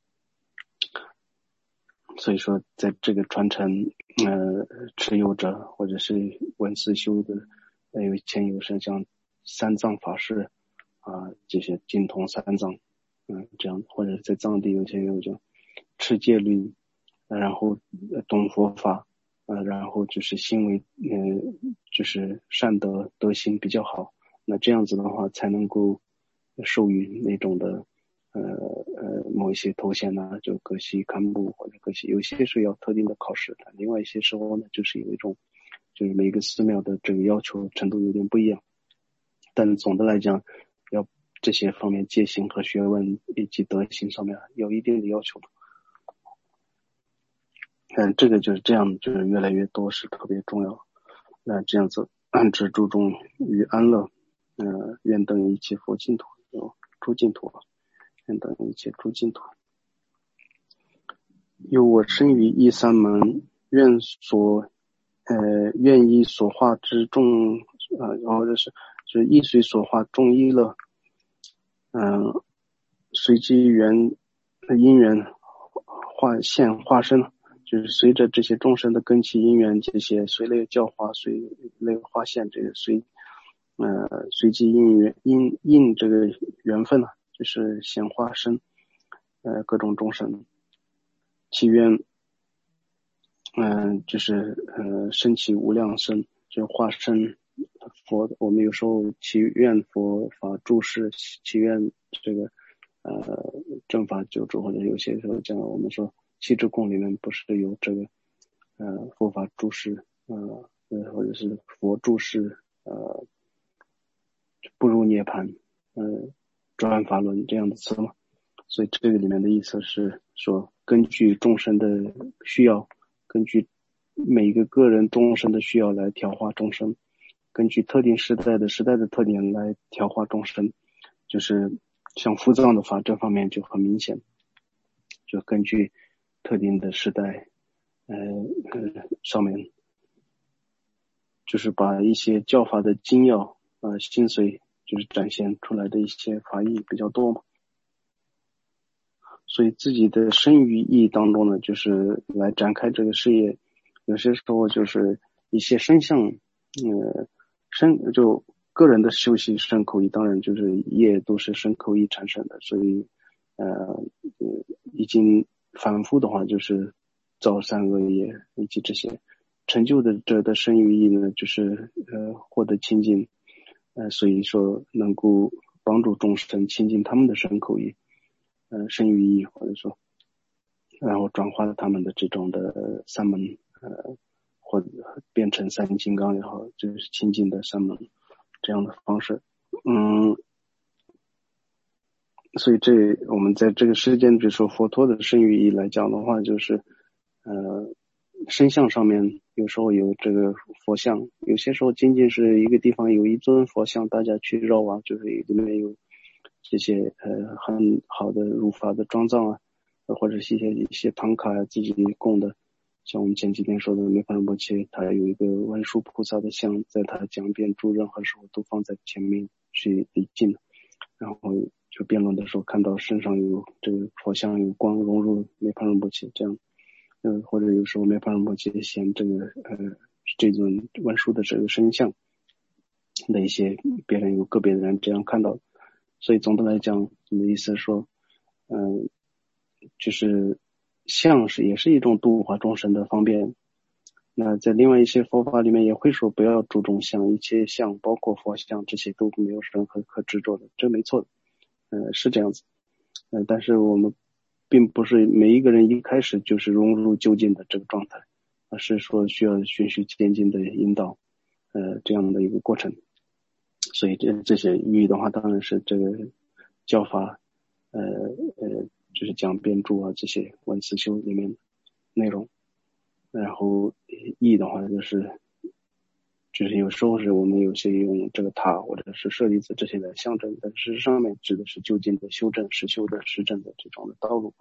所以说在这个传承呃持有者或者是文思修的呃有前有生像三藏法师啊、呃、这些精通三藏嗯、呃、这样，或者在藏地有些有讲持戒律，然后懂佛法呃然后就是行为呃就是善德德行比较好，那这样子的话才能够授予那种的呃呃某一些头衔呢，就各系堪布或者各系，有些是要特定的考试的，另外一些时候呢就是有一种就是每个寺庙的这个要求程度有点不一样，但总的来讲要这些方面戒行和学问以及德行上面有一定的要求的。嗯，这个就是这样，就是越来越多是特别重要。那这样子安置诸众于安乐，呃，愿登一切佛净土，有诸净土，愿登一切诸净土。有我生于一三门，愿所呃愿以所化之众呃，然后就是就是依随所化众依乐，嗯、呃，随机缘因缘化现化身。就是随着这些众生的根器因缘，这些随类教化，随类化现，这个随呃随机因缘因因这个缘分呢、啊，就是显化身呃各种众生，其愿嗯、呃、就是呃身起无量身，就化身佛。我们有时候祈愿佛法注释，祈愿这个呃正法救助，或者有些时候讲我们说。七支供里面不是有这个呃佛法注释呃或者是佛注释呃不入涅槃呃转法轮这样的词嘛，所以这个里面的意思是说根据众生的需要，根据每个个人众生的需要来调化众生，根据特定时代的时代的特点来调化众生，就是像伏藏的法这方面就很明显，就根据特定的时代呃呃上面就是把一些教法的精要呃精髓就是展现出来的一些法义比较多嘛。 所以自己的生于意当中呢，就是来展开这个事业。有些时候就是一些身相，呃，身就个人的修习身口意，当然就是业都是身口意产生的，所以呃，呃已经反复的话，就是造善恶业以及这些成就的这的身于意呢，就是呃获得清净，呃，所以说能够帮助众生亲近他们的身口意，呃，身于意，或者说，然后转化了他们的这种的三门，呃，或者变成三金刚也好，就是亲近的三门这样的方式，嗯，所以这我们在这个世间，比如说佛陀的身于意来讲的话，就是呃身相上面有时候有这个佛像，有些时候仅仅是一个地方有一尊佛像，大家去绕啊，就是里面有这些呃很好的如法的装藏啊，或者是一些一些唐卡啊自己供的，像我们前几天说的梅盘仁波切，他有一个文殊菩萨的像，在他讲辩著任何时候都放在前面去礼敬，然后就辩论的时候看到身上有这个佛像有光融入梅盘仁波切这样，呃或者有时候梅盘仁波切显这个呃这尊文殊的这个身像的一些别人有个别的人这样看到，所以总的来讲，我的意思是说，嗯、呃，就是像是也是一种度化众生的方便。那在另外一些佛法里面也会说不要注重像，一切像包括佛像这些都没有任何可执着的，这没错的，呃是这样子，呃但是我们并不是每一个人一开始就是融入究竟的这个状态，而是说需要循序渐进的引导，呃这样的一个过程。所以这这些寓意的话，当然是这个教法，呃呃就是讲辩著啊这些文思修里面内容。然后意的话就是就是有时候是我们有些用这个塔或者是舍利子这些来象征，但事实上面指的是究竟的修正实修的实证的这种的道路。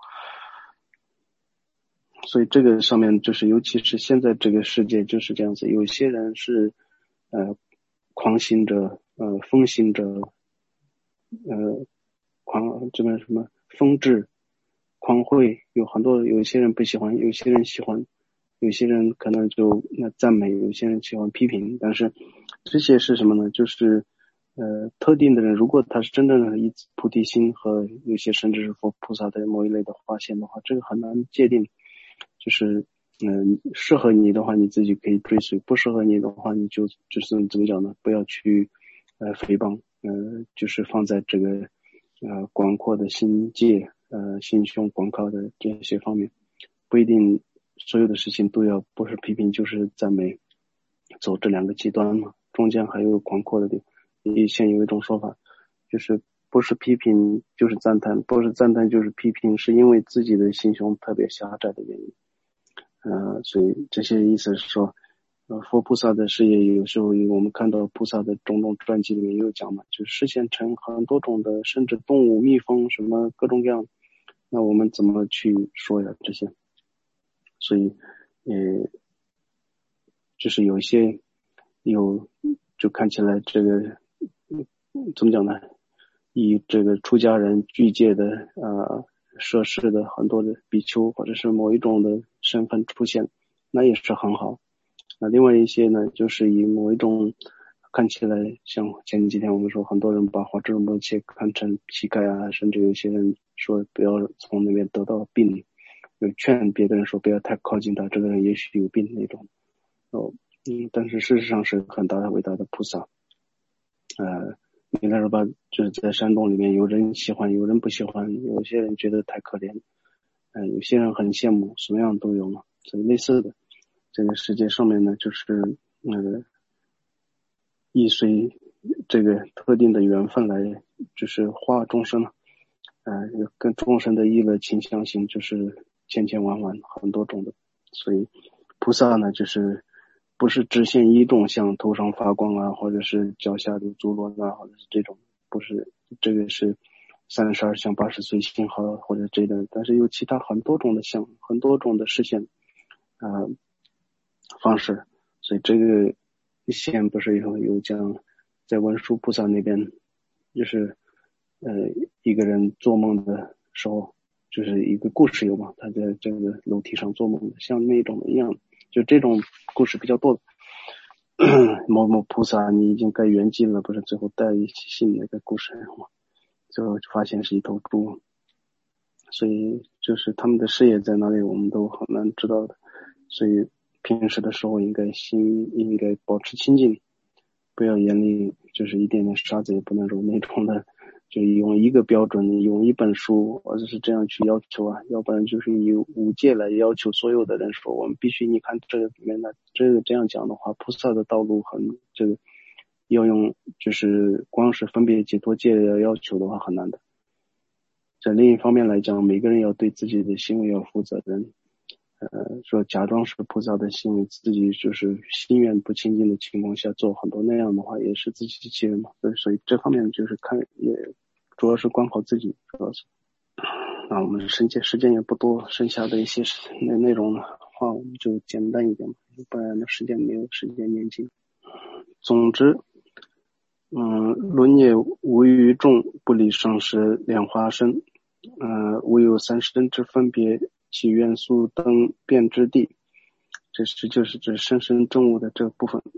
所以这个上面就是尤其是现在这个世界就是这样子，有些人是呃狂行者，呃疯行者，呃狂这个什么疯智狂慧，有很多有些人不喜欢，有些人喜欢，有些人可能就那赞美，有些人喜欢批评，但是这些是什么呢？就是呃特定的人，如果他是真正的一菩提心和有些甚至是佛菩萨的某一类的化现的话，这个很难界定。就是嗯、呃，适合你的话你自己可以追随，不适合你的话你就就是怎么讲呢？不要去呃诽谤，呃就是放在这个呃广阔的心界，呃心胸广阔的这些方面，不一定所有的事情都要不是批评就是赞美，走这两个极端嘛，中间还有广阔的地方。以前有一种说法，就是不是批评就是赞叹，不是赞叹就是批评，是因为自己的心胸特别狭窄的原因。呃，所以这些意思是说，呃，佛菩萨的事业有时候我们看到菩萨的种种传记里面有讲嘛，就实现成很多种的，甚至动物、蜜蜂什么各种各样，那我们怎么去说呀？这些，所以，呃，就是有一些有就看起来这个怎么讲呢？以这个出家人具戒的呃设施的很多的比丘或者是某一种的身份出现，那也是很好。那另外一些呢，就是以某一种看起来像前几天我们说很多人把华智摩切看成乞丐啊，甚至有些人说不要从那边得到病，有劝别的人说不要太靠近他，这个人也许有病那种。哦，嗯，但是事实上是很大的伟大的菩萨。呃，米勒尔巴就是在山洞里面，有人喜欢，有人不喜欢，有些人觉得太可怜，呃，有些人很羡慕，什么样都有嘛，所以类似的。这个世界上面呢，就是呃，依随这个特定的缘分来，就是化众生嘛，呃，跟众生的意乐倾向性就是千千万万很多种的，所以菩萨呢，就是不是只现一种像头上发光啊，或者是脚下的珠轮啊，或者是这种，不是这个是三十二相八十岁信号或者这类，但是有其他很多种的相，很多种的实现啊。呃方式，所以这个线不是有有讲，在文殊菩萨那边，就是呃一个人做梦的时候， 就是一个故事有嘛，他在这个楼梯上做梦，像那种一样，就这种故事比较多。某某菩萨，你已经该圆寂了，不是最后带一信那个故事嘛？最后发现是一头猪，所以就是他们的事业在哪里，我们都很难知道的。所以平时的时候应该心应该保持清净，不要眼里就是一点点沙子也不能揉那种的，就用一个标准，用一本书，或者是这样去要求啊，要不然就是以五戒来要求所有的人说，我们必须你看这个里面的这个这样讲的话，菩萨的道路很这个要用就是光是分别解脱戒的要求的话很难的。在另一方面来讲，每个人要对自己的行为要负责任。呃，说假装是菩萨的行为，自己就是心愿不清净的情况下做很多那样的话，也是自欺欺人嘛。所以这方面就是看，也主要是管好自己，主要是。那我们时间时间也不多，剩下的一些内内容的话，我们就简单一点，不然的时间没有时间念经。总之，嗯，论业无于众，不离上师莲花身，呃，无有三身之分别。其元素等变之地，这是就是指生生正悟的这个部分。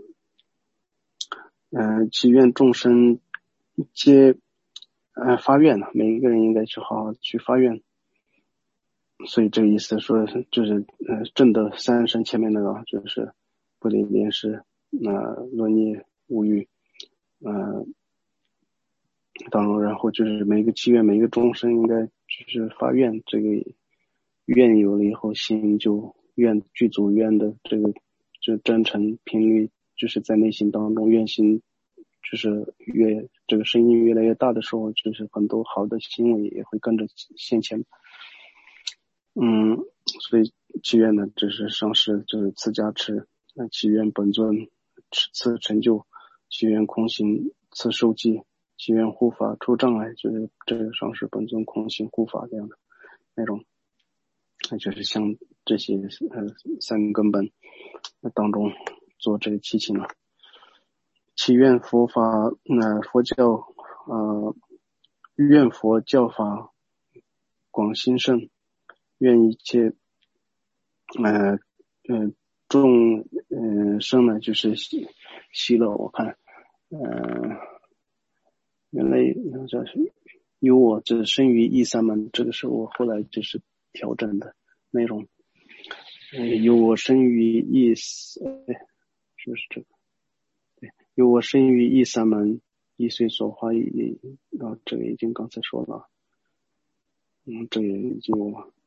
呃，祈愿众生皆呃发愿了，每一个人应该去好好去发愿。所以这个意思说就是呃正的三身前面那个就是不离莲师，呃论业无欲，呃当然然后就是每一个祈愿每一个众生应该就是发愿，这个愿有了以后，心就愿具足愿的这个就真诚频率，就是在内心当中愿心，就是越这个声音越来越大的时候，就是很多好的行为也会跟着现前。嗯，所以祈愿呢，这是上师就是赐加持，那祈愿本尊赐成就，祈愿空行赐受记，祈愿护法除障碍，就是这个上师本尊空行护法这样的那种。那就是像这些呃三根本当中做这个祈请了。祈愿佛法呃佛教呃愿佛教法广兴盛，愿一切呃呃众呃生呢就是喜喜乐。我看呃原来叫是有我这生于异三门，这个是我后来就是调整的内容。呃，有我生于异，哎，是不是这个？对，有我生于异三门，一随所化一，啊，这个已经刚才说了。嗯，这个已经有了。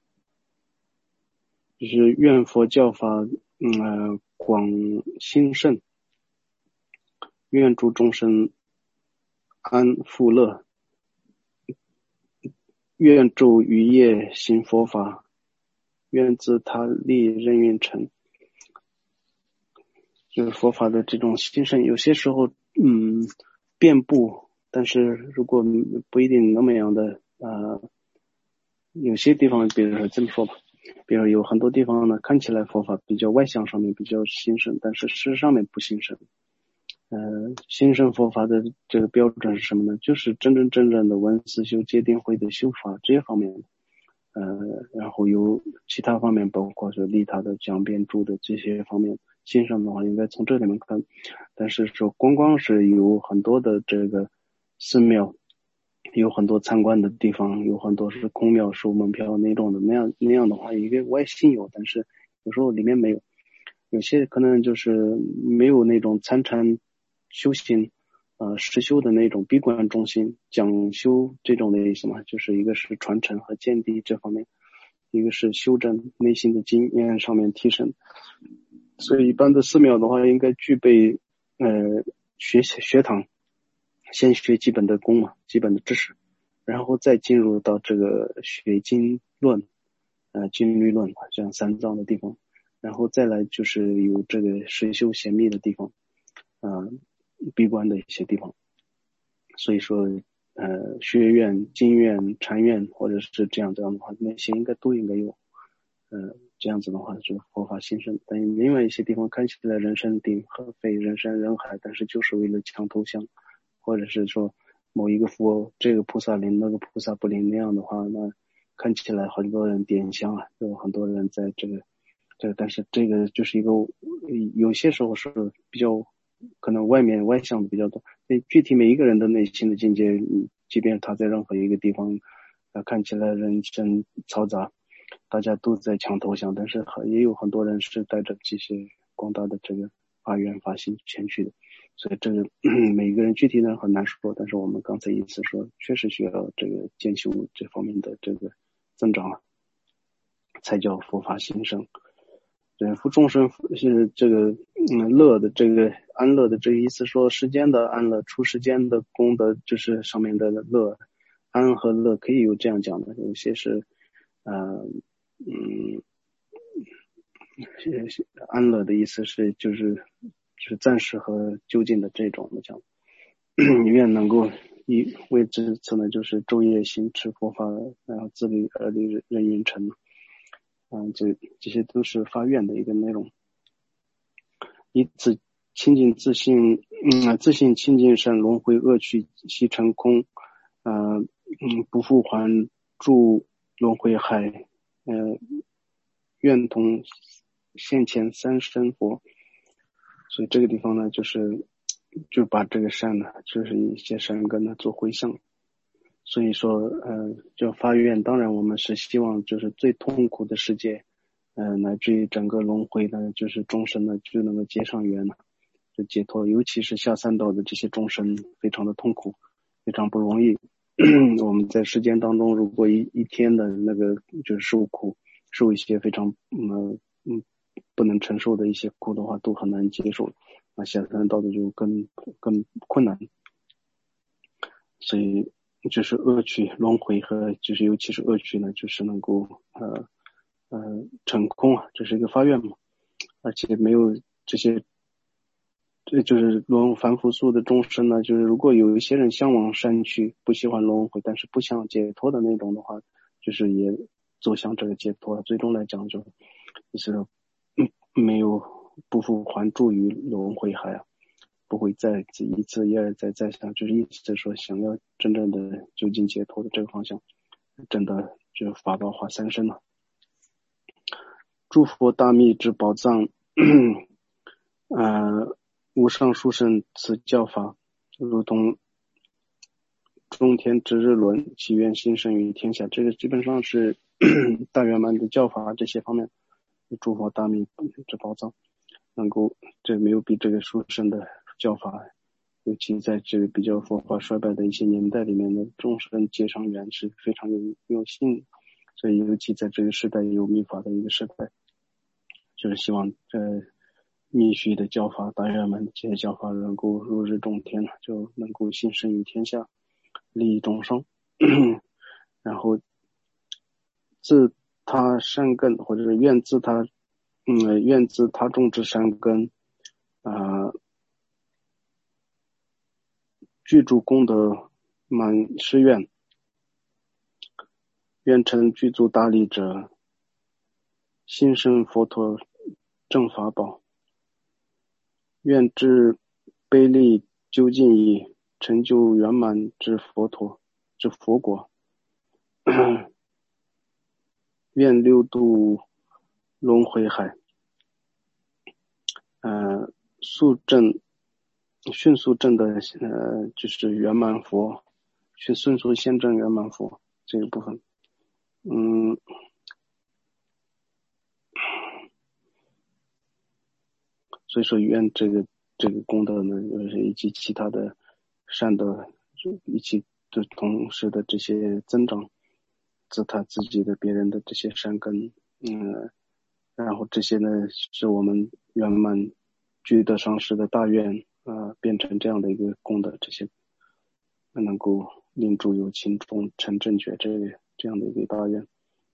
就是愿佛教法，嗯、呃，广兴盛，愿诸众生安富乐，愿昼余夜行佛法，愿自他利任运成。就是佛法的这种兴盛，有些时候嗯遍布，但是如果不一定那么样的呃，有些地方比如说这么说吧，比如有很多地方呢看起来佛法比较外向上面比较兴盛，但是事实上面不兴盛。呃，兴盛佛法的这个标准是什么呢？就是真真正正的闻思修戒定慧的修法这些方面。呃，然后有其他方面，包括是利他的、讲辩注的这些方面，欣赏的话应该从这里面看。但是说光光是有很多的这个寺庙，有很多参观的地方，有很多是空庙收门票那种的，那样那样的话，一个外心有，但是有时候里面没有。有些可能就是没有那种参禅修行。呃，实修的那种闭关中心讲修这种类型嘛，就是一个是传承和见地这方面，一个是修正内心的经验上面提升。所以一般的寺庙的话，应该具备呃学学堂，先学基本的功嘛，基本的知识，然后再进入到这个学经论，呃经律论这样三藏的地方，然后再来就是有这个实修显密的地方，啊、呃。闭关的一些地方。所以说呃学院、经院、禅院或者是这样这样的话，那些应该都应该有。呃这样子的话就佛法兴盛。但另外一些地方看起来人声鼎沸、人山人海，但是就是为了抢头香，或者是说某一个佛这个菩萨灵那个菩萨不灵那样的话，那看起来很多人点香啊，有很多人在这个这个，但是这个就是一个有些时候是比较可能外面外向的比较多，所以具体每一个人的内心的境界，即便他在任何一个地方，呃，看起来人生嘈杂，大家都在抢头香，但是也有很多人是带着这些广大的这个发愿发心前去的，所以这个每一个人具体呢很难说，但是我们刚才意思说，确实需要这个渐修这方面的这个增长了，才叫佛法兴盛。对，福众生是这个嗯乐的这个安乐的这个意思，说世间的安乐，出世间的功德就是上面的乐，安和乐可以有这样讲的，有些是呃嗯安乐的意思是就是就是暂时和就近的这种的讲，愿能够以为之此呢，就是昼夜行持佛法，然后自律而立人云成。嗯，这这些都是发愿的一个内容。以此清净自信，嗯，自信清净善，轮回恶趣悉成空，呃，嗯，不复还住轮回海，呃，愿同现前三身佛。所以这个地方呢，就是就把这个善呢，就是一些善根呢做回向。所以说，呃，就发愿，当然我们是希望就是最痛苦的世界，呃，乃至于整个轮回呢，就是众生呢就能够结上缘了，就解脱。尤其是下三道的这些众生，非常的痛苦，非常不容易。我们在世间当中，如果一一天的那个就是受苦，受一些非常嗯嗯不能承受的一些苦的话，都很难接受。那下三道的就更更困难。所以就是恶趣轮回和就是尤其是恶趣呢，就是能够呃呃成空啊，这是一个发愿嘛，而且没有这些，这就是轮凡夫俗的众生呢，就是如果有一些人向往山区，不喜欢轮回，但是不想解脱的那种的话，就是也走向这个解脱，最终来讲就就是嗯没有不复还住于轮回海啊。不会再一次一而再再想，就是一直说想要真正的究竟解脱的这个方向，真的就法宝化三身了。诸佛大密之宝藏，呃，无上殊胜此教法，如同中天之日轮，祈愿兴盛于天下。这个基本上是大圆满的教法这些方面，诸佛大密之宝藏，能够这没有比这个殊胜的教法，尤其在这个比较佛法衰败的一些年代里面的众生结上缘是非常有有幸，所以尤其在这个时代有密法的一个时代，就是希望这密续的教法大圆满这些教法能够如日中天，就能够兴盛于天下，利益众生。然后自他善根，或者是愿自他嗯愿自他种之善根啊、呃具足功德满誓愿，愿成具足大利者，心生佛陀正法宝，愿至悲力究竟义，成就圆满之佛陀之佛果。愿六度轮回海，呃，速证迅速证的呃就是圆满佛，去迅速现证圆满佛这个部分。嗯，所以说愿这个这个功德呢，就是以及其他的善德一起的同时的这些增长，自他自己的别人的这些善根，嗯，然后这些呢是我们圆满具德上师的大愿啊、呃，变成这样的一个功德，这些能够令诸有情中成正觉，这这样的一个大愿。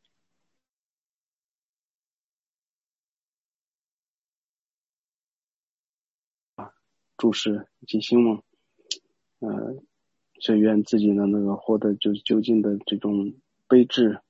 注释以及兴旺，呃，所以愿自己的那个获得就究竟的这种悲智，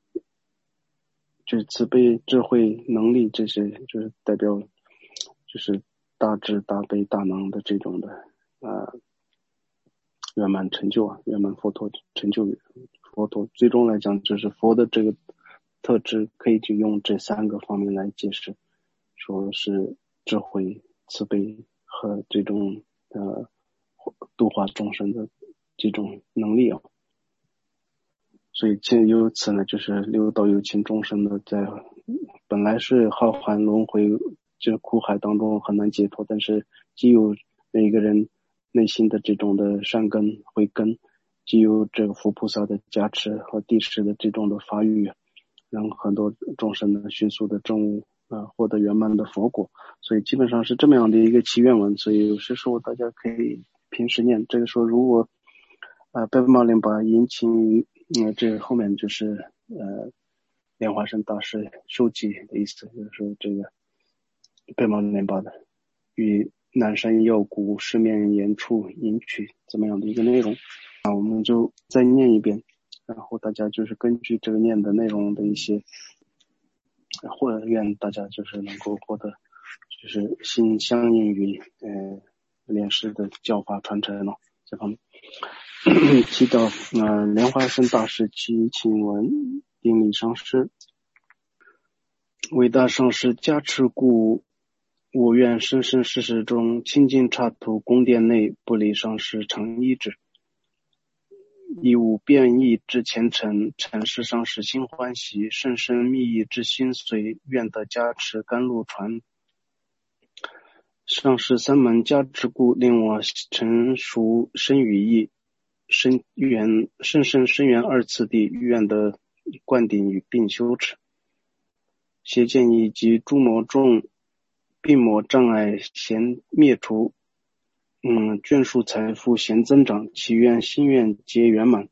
就是慈悲、智慧、能力这些，就是代表就是大智、大悲、大能的这种的啊、呃、圆满成就啊，圆满佛陀成就佛陀。最终来讲，就是佛的这个特质可以就用这三个方面来解释，说是智慧、慈悲和这种呃度化众生的这种能力啊。所以由此呢，就是六道有情众生呢，在本来是浩瀚轮回这苦海当中很难解脱，但是既有每个人内心的这种的善根慧根，既有这个佛菩萨的加持和地势的这种的发育，让很多众生呢迅速的证悟啊、呃，获得圆满的佛果。所以基本上是这么样的一个祈愿文。所以有些时候大家可以平时念。这个时候如果呃贝玛林巴引请于嗯，这后面就是呃莲花生大师受记的意思，就是说这个贝玛林巴的与南山药谷四面言处引曲怎么样的一个内容啊，我们就再念一遍，然后大家就是根据这个念的内容的一些，或者愿大家就是能够获得就是心相应于呃莲师的教法传承了这方面。祈祷呃莲花生大师祈请文顶礼上师，伟大上师加持故，我愿生生世世中清净刹土宫殿内不离上师常依止，以无变异之虔诚，尘世上师心欢喜，甚深密意之心髓，愿得加持甘露传。上师三门加持故，令我成熟深语意，深缘甚深深缘二次第，愿得灌顶与并修持。邪见以及诸魔众病魔障碍咸灭除，嗯，眷属财富咸增长，祈愿心愿皆圆满。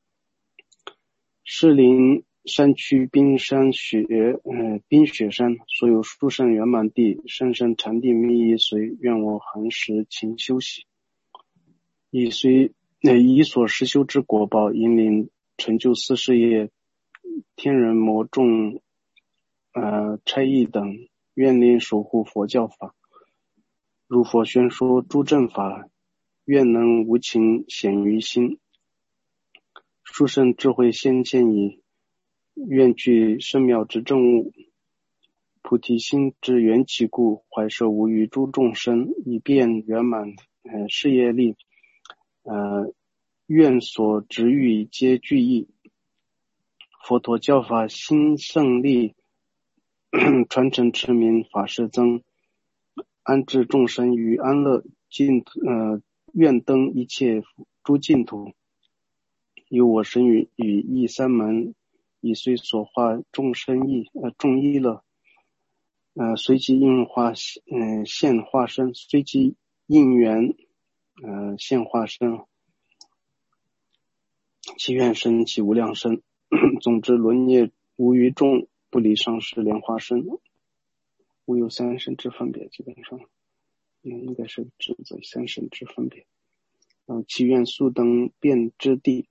士林山区冰山雪呃冰雪山所有殊胜圆满地，深深禅定密意随，愿我恒时勤修习，以随呃以所实修之果报，引领成就四事业，天人魔众呃差异等，愿令守护佛教法，如佛宣说诸正法，愿能无情显于心，殊胜智慧先见矣，愿具圣妙之正悟，菩提心之缘起故，怀摄无余诸众生，以便圆满呃事业力，呃愿所执欲皆具意，佛陀教法兴胜力，传承持名法师增，安置众生于安乐净呃愿登一切诸净土，由我身语与义三门，以随所化众生意呃众意乐，呃随即应化嗯、呃、现化身，随即应缘呃现化身，其愿生其无量身。总之轮业无余众，不离上师莲花身，无有三身之分别，基本上应该是指责三身之分别。呃其愿速登遍之地，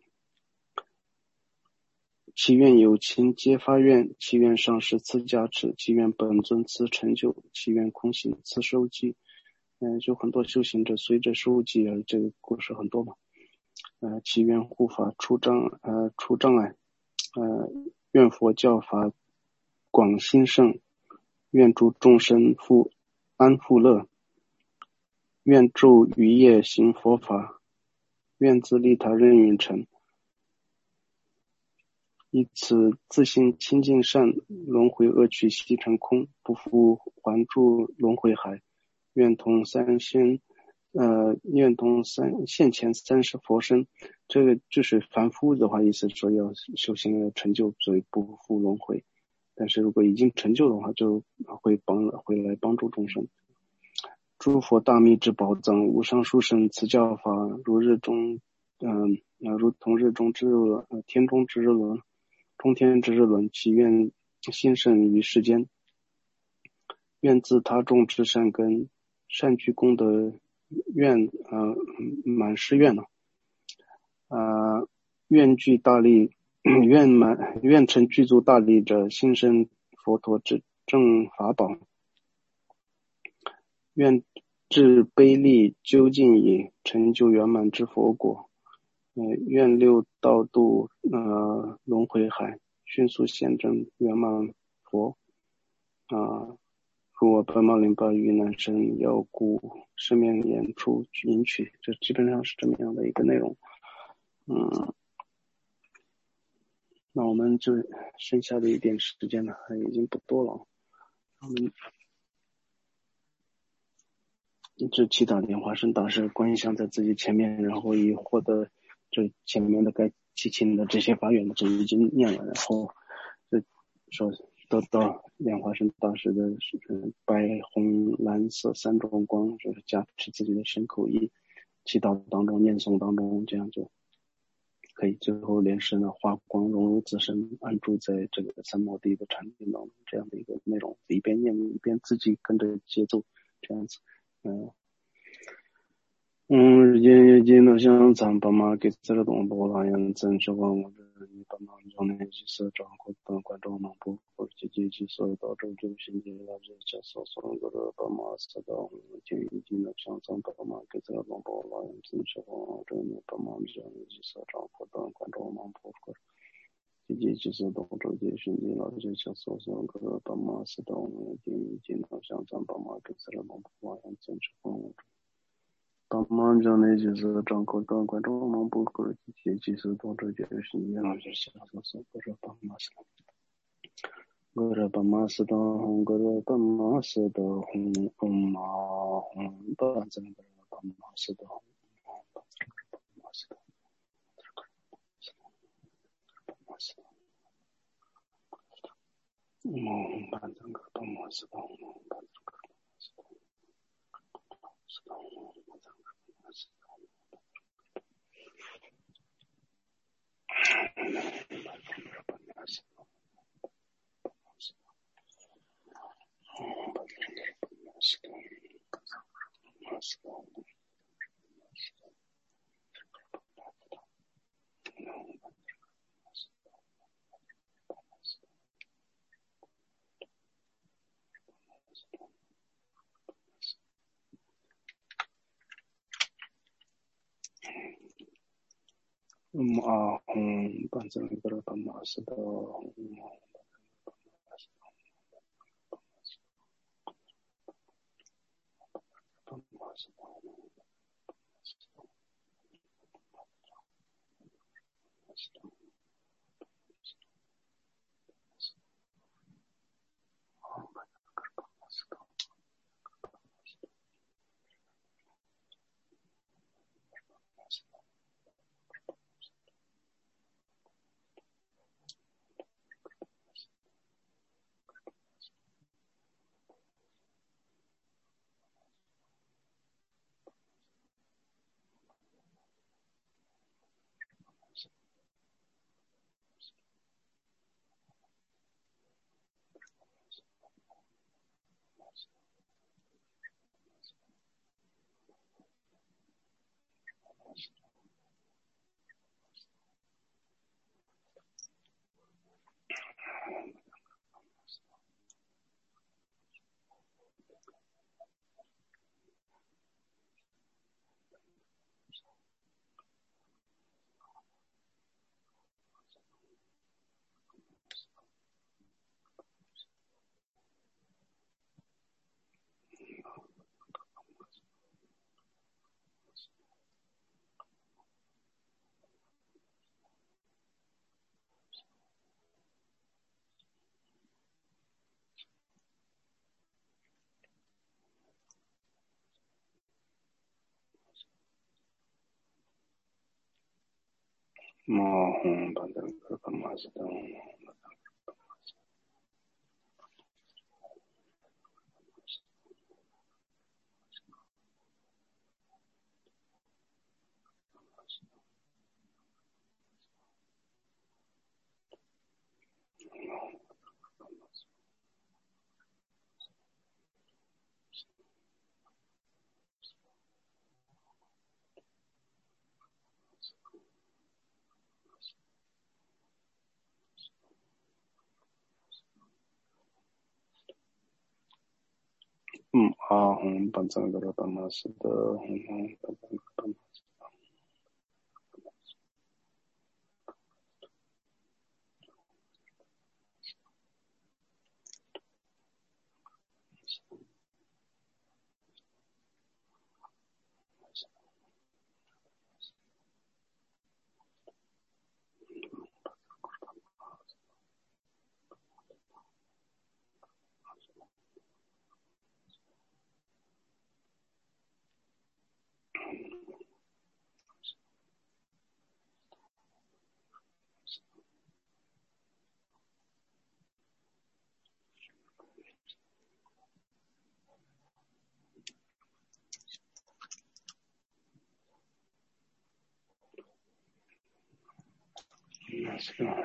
其愿有情皆发愿，其愿上师赐加持，其愿本尊赐成就，其愿空行赐受记。嗯、呃，就很多修行者随着受记而这个故事很多嘛。呃，其愿护法出障呃出障碍，呃愿佛教法广兴盛，愿诸众生复安富乐，愿昼余夜行佛法，愿自利他任运成。以此自性清净善，轮回恶趣悉成空，不复还住轮回海。愿同三仙，呃，愿同三现前三世佛身。这个就是凡夫的话，意思说要修行要成就，所以不复轮回。但是如果已经成就的话，就会帮回来帮助众生。诸佛大密之宝藏，无上殊胜此教法，如日中，嗯、呃，如同日中之日轮，呃，天中之日轮。中天之日轮，祈愿兴盛于世间，愿自他众之善根，善具功德，愿呃满誓愿呢，呃愿具大力，愿满愿成具足大力者，兴盛佛陀之正法宝，愿至悲力究竟以成就圆满之佛果， 呃，愿六道度呃轮回海，迅速现真圆满佛啊、呃如我本茂林巴于南生要故生命演出引曲，这基本上是这么样的一个内容。嗯，那我们就剩下的一点时间呢，还已经不多了。我们一直祈祷莲花生大师观音像在自己前面，然后以获得这前面的该祈请的这些法缘的这已经念了，然后就说得到莲花生大师的嗯白红蓝色三种光，就是加持自己的身口意，祈祷当中念诵当中，这样就可以最后连身的花光融入自身，安住在这个三摩地的禅定当中，这样的一个内容，一边念一边自己跟着节奏，这样子。嗯嗯，日间夜间的像咱爸妈给这个东多啦，样真是问我这你爸妈让那些是掌控等观众能不或者积极所到这就心情了这些所说的个爸妈是到经已经的像咱爸妈给这个东多啦，样真是问我这你爸妈让那些是掌控等观众能不或者积极其实到这就心情了这些所说个爸妈是到经已经的像咱爸妈给这个东多啦，样真是问我当忙着呢，就是张口当观众忙不过去，其实到这就是一样，就是说是或者帮忙是，或者帮忙是的红，或者帮忙是的红红马红，把这个帮忙是的红，帮忙是的，帮忙是的，嗯，把这个帮忙是的红，把这个是的，是的，把这个是的。嗯啊嗯，反正个了把马是的，嗯，把马是的，是的，好，把这个把马是的，是的，马红把这个把马是的，嗯啊红把这个把马是的，嗯，把这个把马是的。 是吧？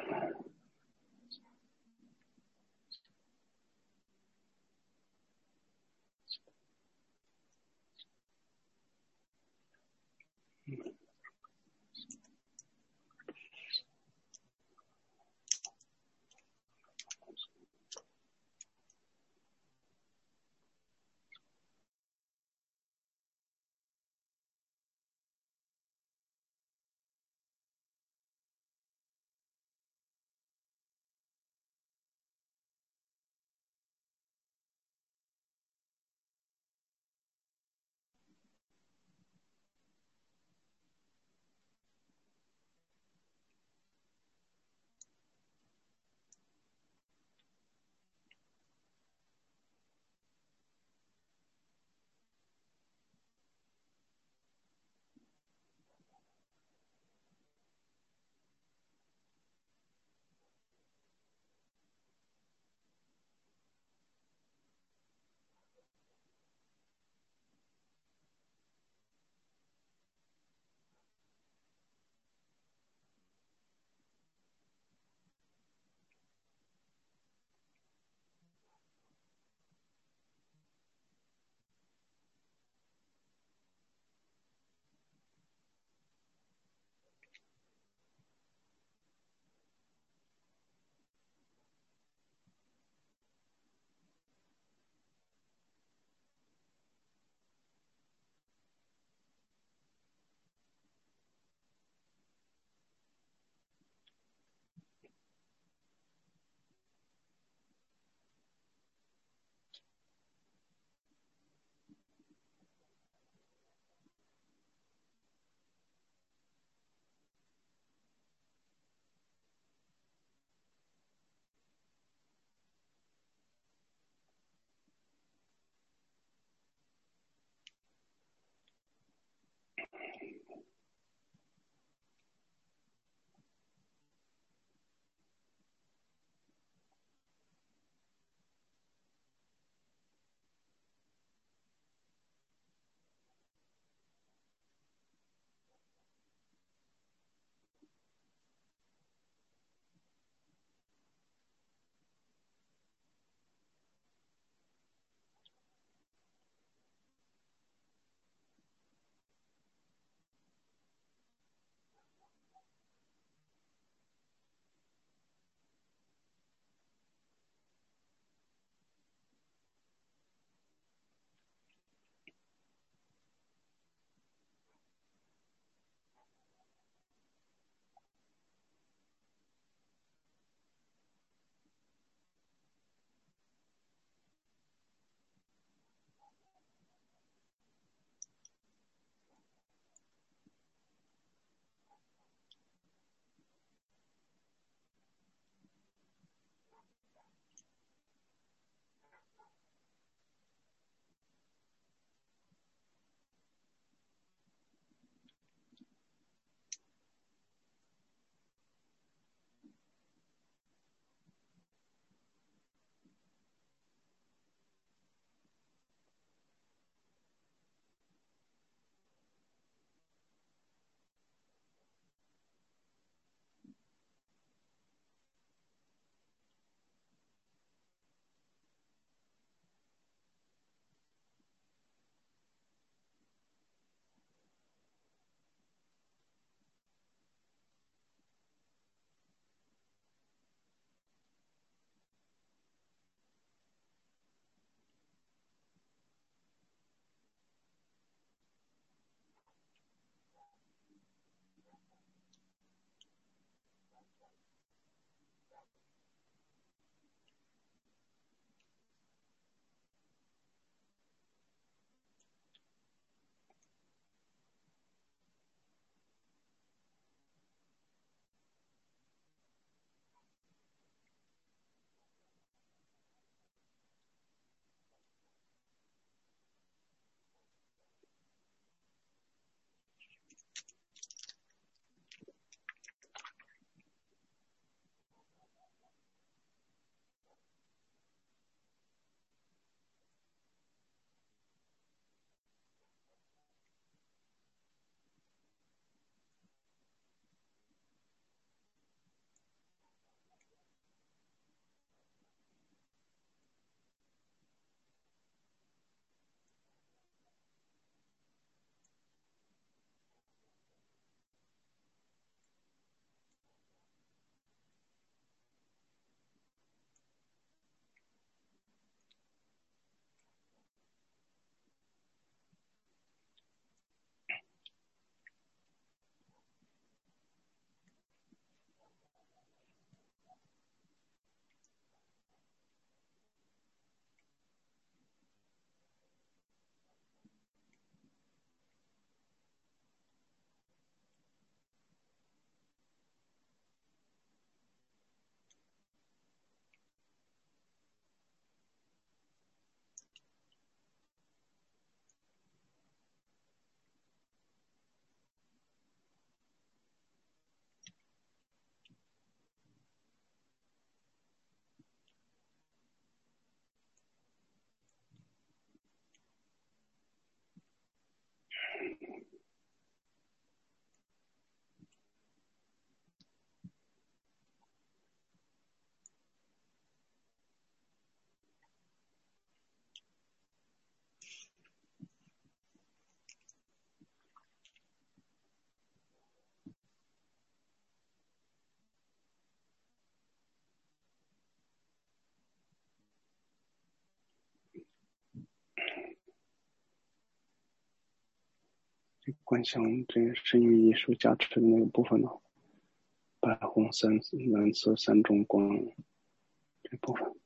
观想这个身语艺术加持的那个部分呢，白红三蓝色三种光这部分。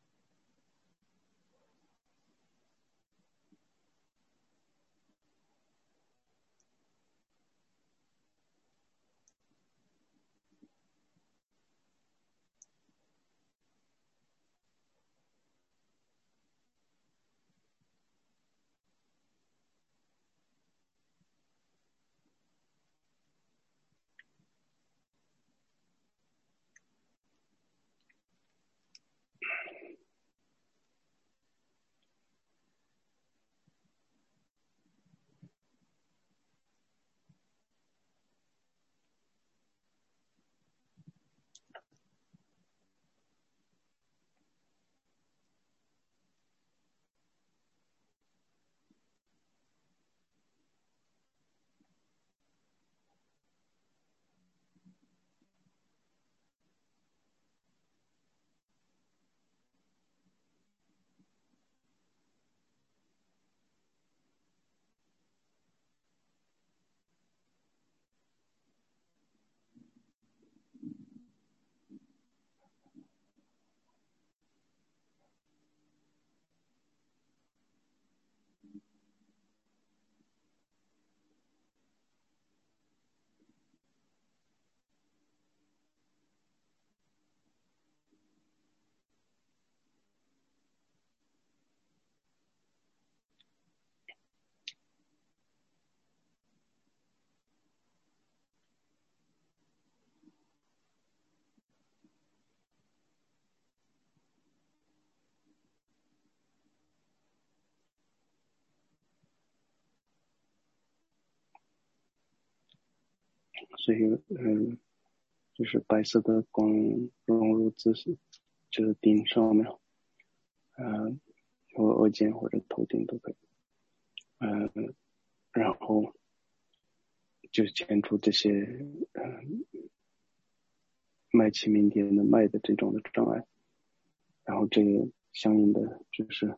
所以嗯，就是白色的光融入自就是顶上面，嗯，或额间或者头顶都可以，嗯，然后就牵出这些嗯脉气明点的脉的这种的障碍，然后这个相应的就是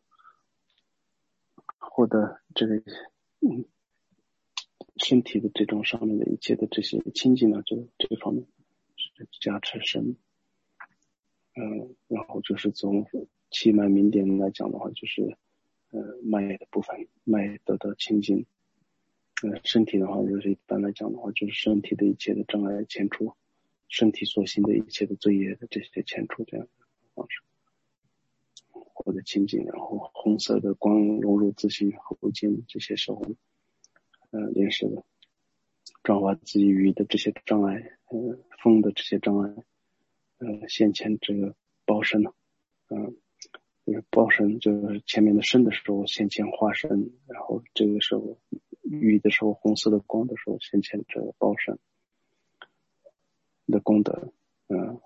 获得这个嗯身体的这种上面的一切的这些清净啊，这这方面是加持身，嗯，然后就是从气脉明点来讲的话，就是呃脉的部分，脉得到清净。呃，身体的话，就是一般来讲的话，就是身体的一切的障碍前除，身体所行的一切的罪业的这些前除，这样的方式获得清净。然后红色的光融入自性后间这些时候，呃，连时的转化自己语的这些障碍，呃，风的这些障碍，呃，现前这个报身呢，嗯、呃。这个报身就是前面的身的时候现前化身，然后这个时候雨的时候红色的光的时候现前这个报身的功德，嗯，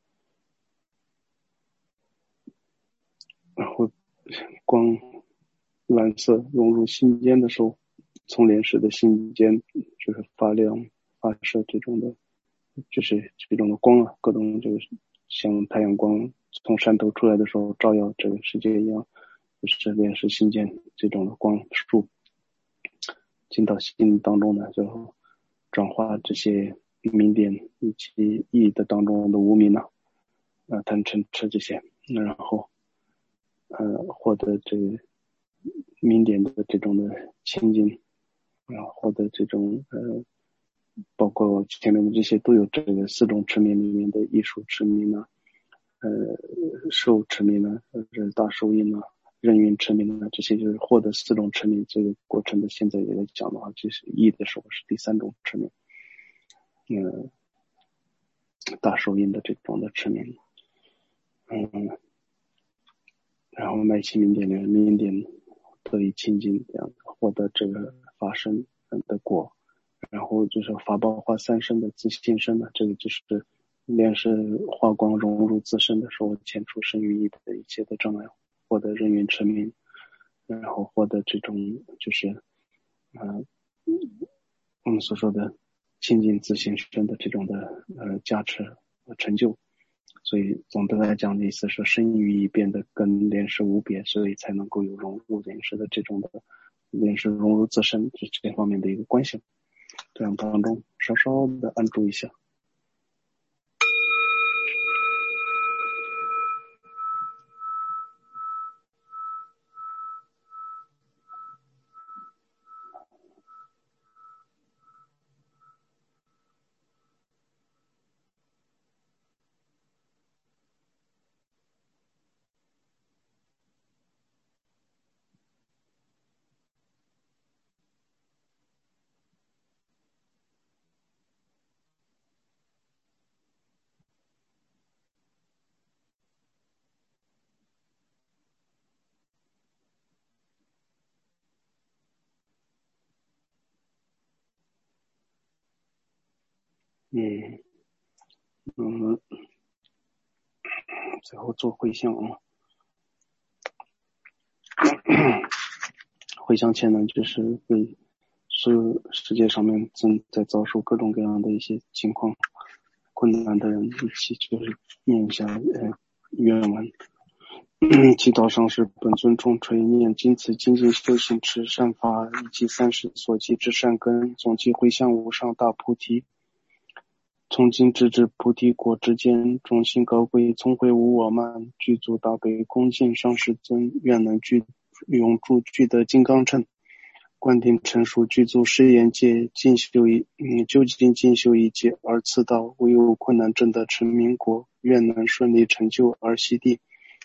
然后光蓝色融入心间的时候，从莲石的心间就是发亮发射这种的，就是这种的光啊，各种这个像太阳光从山头出来的时候照耀这个世界一样，就是莲石心间这种的光束进到心当中呢，就转化这些明点以及意的当中的无明呢，啊，贪嗔痴这些，然后呃获得这个明点的这种的清净，然后获得这种呃包括前面的这些都有这个四种持名里面的艺术持名呢，呃受持名呢，或者大受印呢，任运持名呢，这些就是获得四种持名这个过程的。现在也来讲的话，就是意的时候是第三种持名，嗯、呃，大受印的这种的持名，嗯，然后脉气明点的明点得以清净，这样获得这个法身的果。然后就是法报化三身的自性身的，这个就是莲是化光融入自身的时候，前出生于意的一切的障碍，获得人缘成名，然后获得这种就是呃我们所说的清净自性身的这种的呃加持和成就。所以总的来讲的意思是身语意变得跟莲师无别，所以才能够有融入莲师的这种的也是融入自身这这方面的一个关系。这样当中稍稍的按住一下。嗯嗯，最后做回向啊。回向前呢，就是为世世界上面正在遭受各种各样的一些情况困难的人一起就是念一下呃愿文。祈祷上师本尊重垂念今此精进修行持善法以及三世所积之善根，总计回向无上大菩提。从今直至菩提果之间，众心高贵，聪慧无我慢，具足大悲恭敬上师尊，愿能具永驻具得金刚乘，观顶成熟具足誓言界，进修一嗯究竟进修一界而此道，无有困难证得成民国，愿能顺利成就而悉地。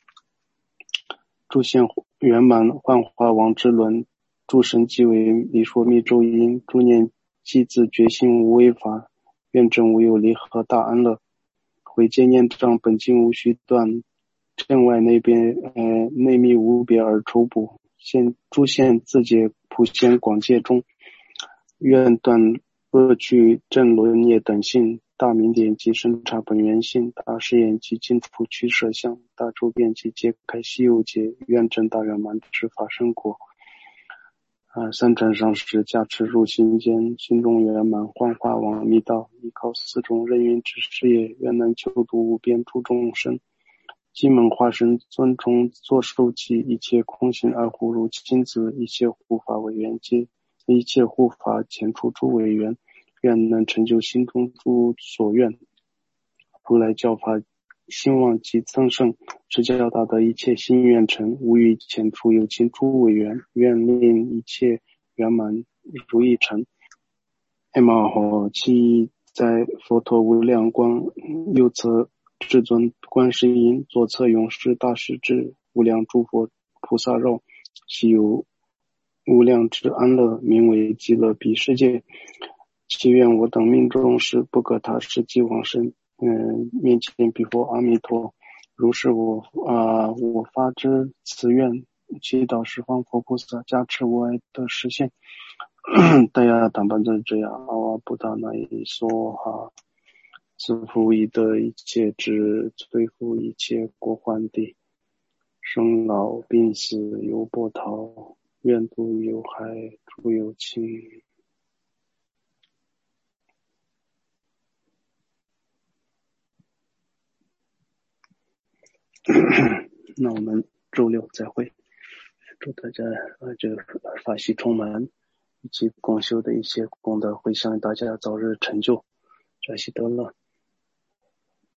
诸现圆满幻化王之轮，诸神即为离说密咒音，诸念即自觉性无为法，愿证无有离合大安乐。回见念障本经无须断，正外内边呃内密无别而抽补，现诸现自解普贤广界中，愿断恶趣正轮业等性，大明点及生察本源性，大誓言及净土取舍相，大周遍及揭开西游界，愿证大圆满之法身果。啊，三禅上师加持入心间，心中圆满幻化往密道，依靠四种任运之事业，愿能救度无边诸众生。金门化身尊崇作受记，一切空行二护如亲子，一切护法为缘接，一切护法前出诸为缘，愿能成就心中诸所愿。如来教法兴旺及增盛，持教大德一切心愿成，无欲前出有情诸为缘，愿令一切圆满如意成。艾玛吼其在佛陀无量光，右侧至尊观世音，左侧勇士大势至，无量诸佛菩萨绕，悉有无量之安乐，名为极乐彼世界。祈愿我等命中时不可他世即往生，嗯，面前彼佛阿弥陀。如是我啊、呃，我发之此愿，祈祷十方佛菩萨加持我爱的实现。大家当班真这样，阿瓦布达那一梭哈，自负以得一切智，摧伏一切过患地，生老病死犹波涛，愿度有害诸有情。那我们周六再会，祝大家呃这个法喜充满，以及共修的一些功德回向大家早日成就，扎西德勒。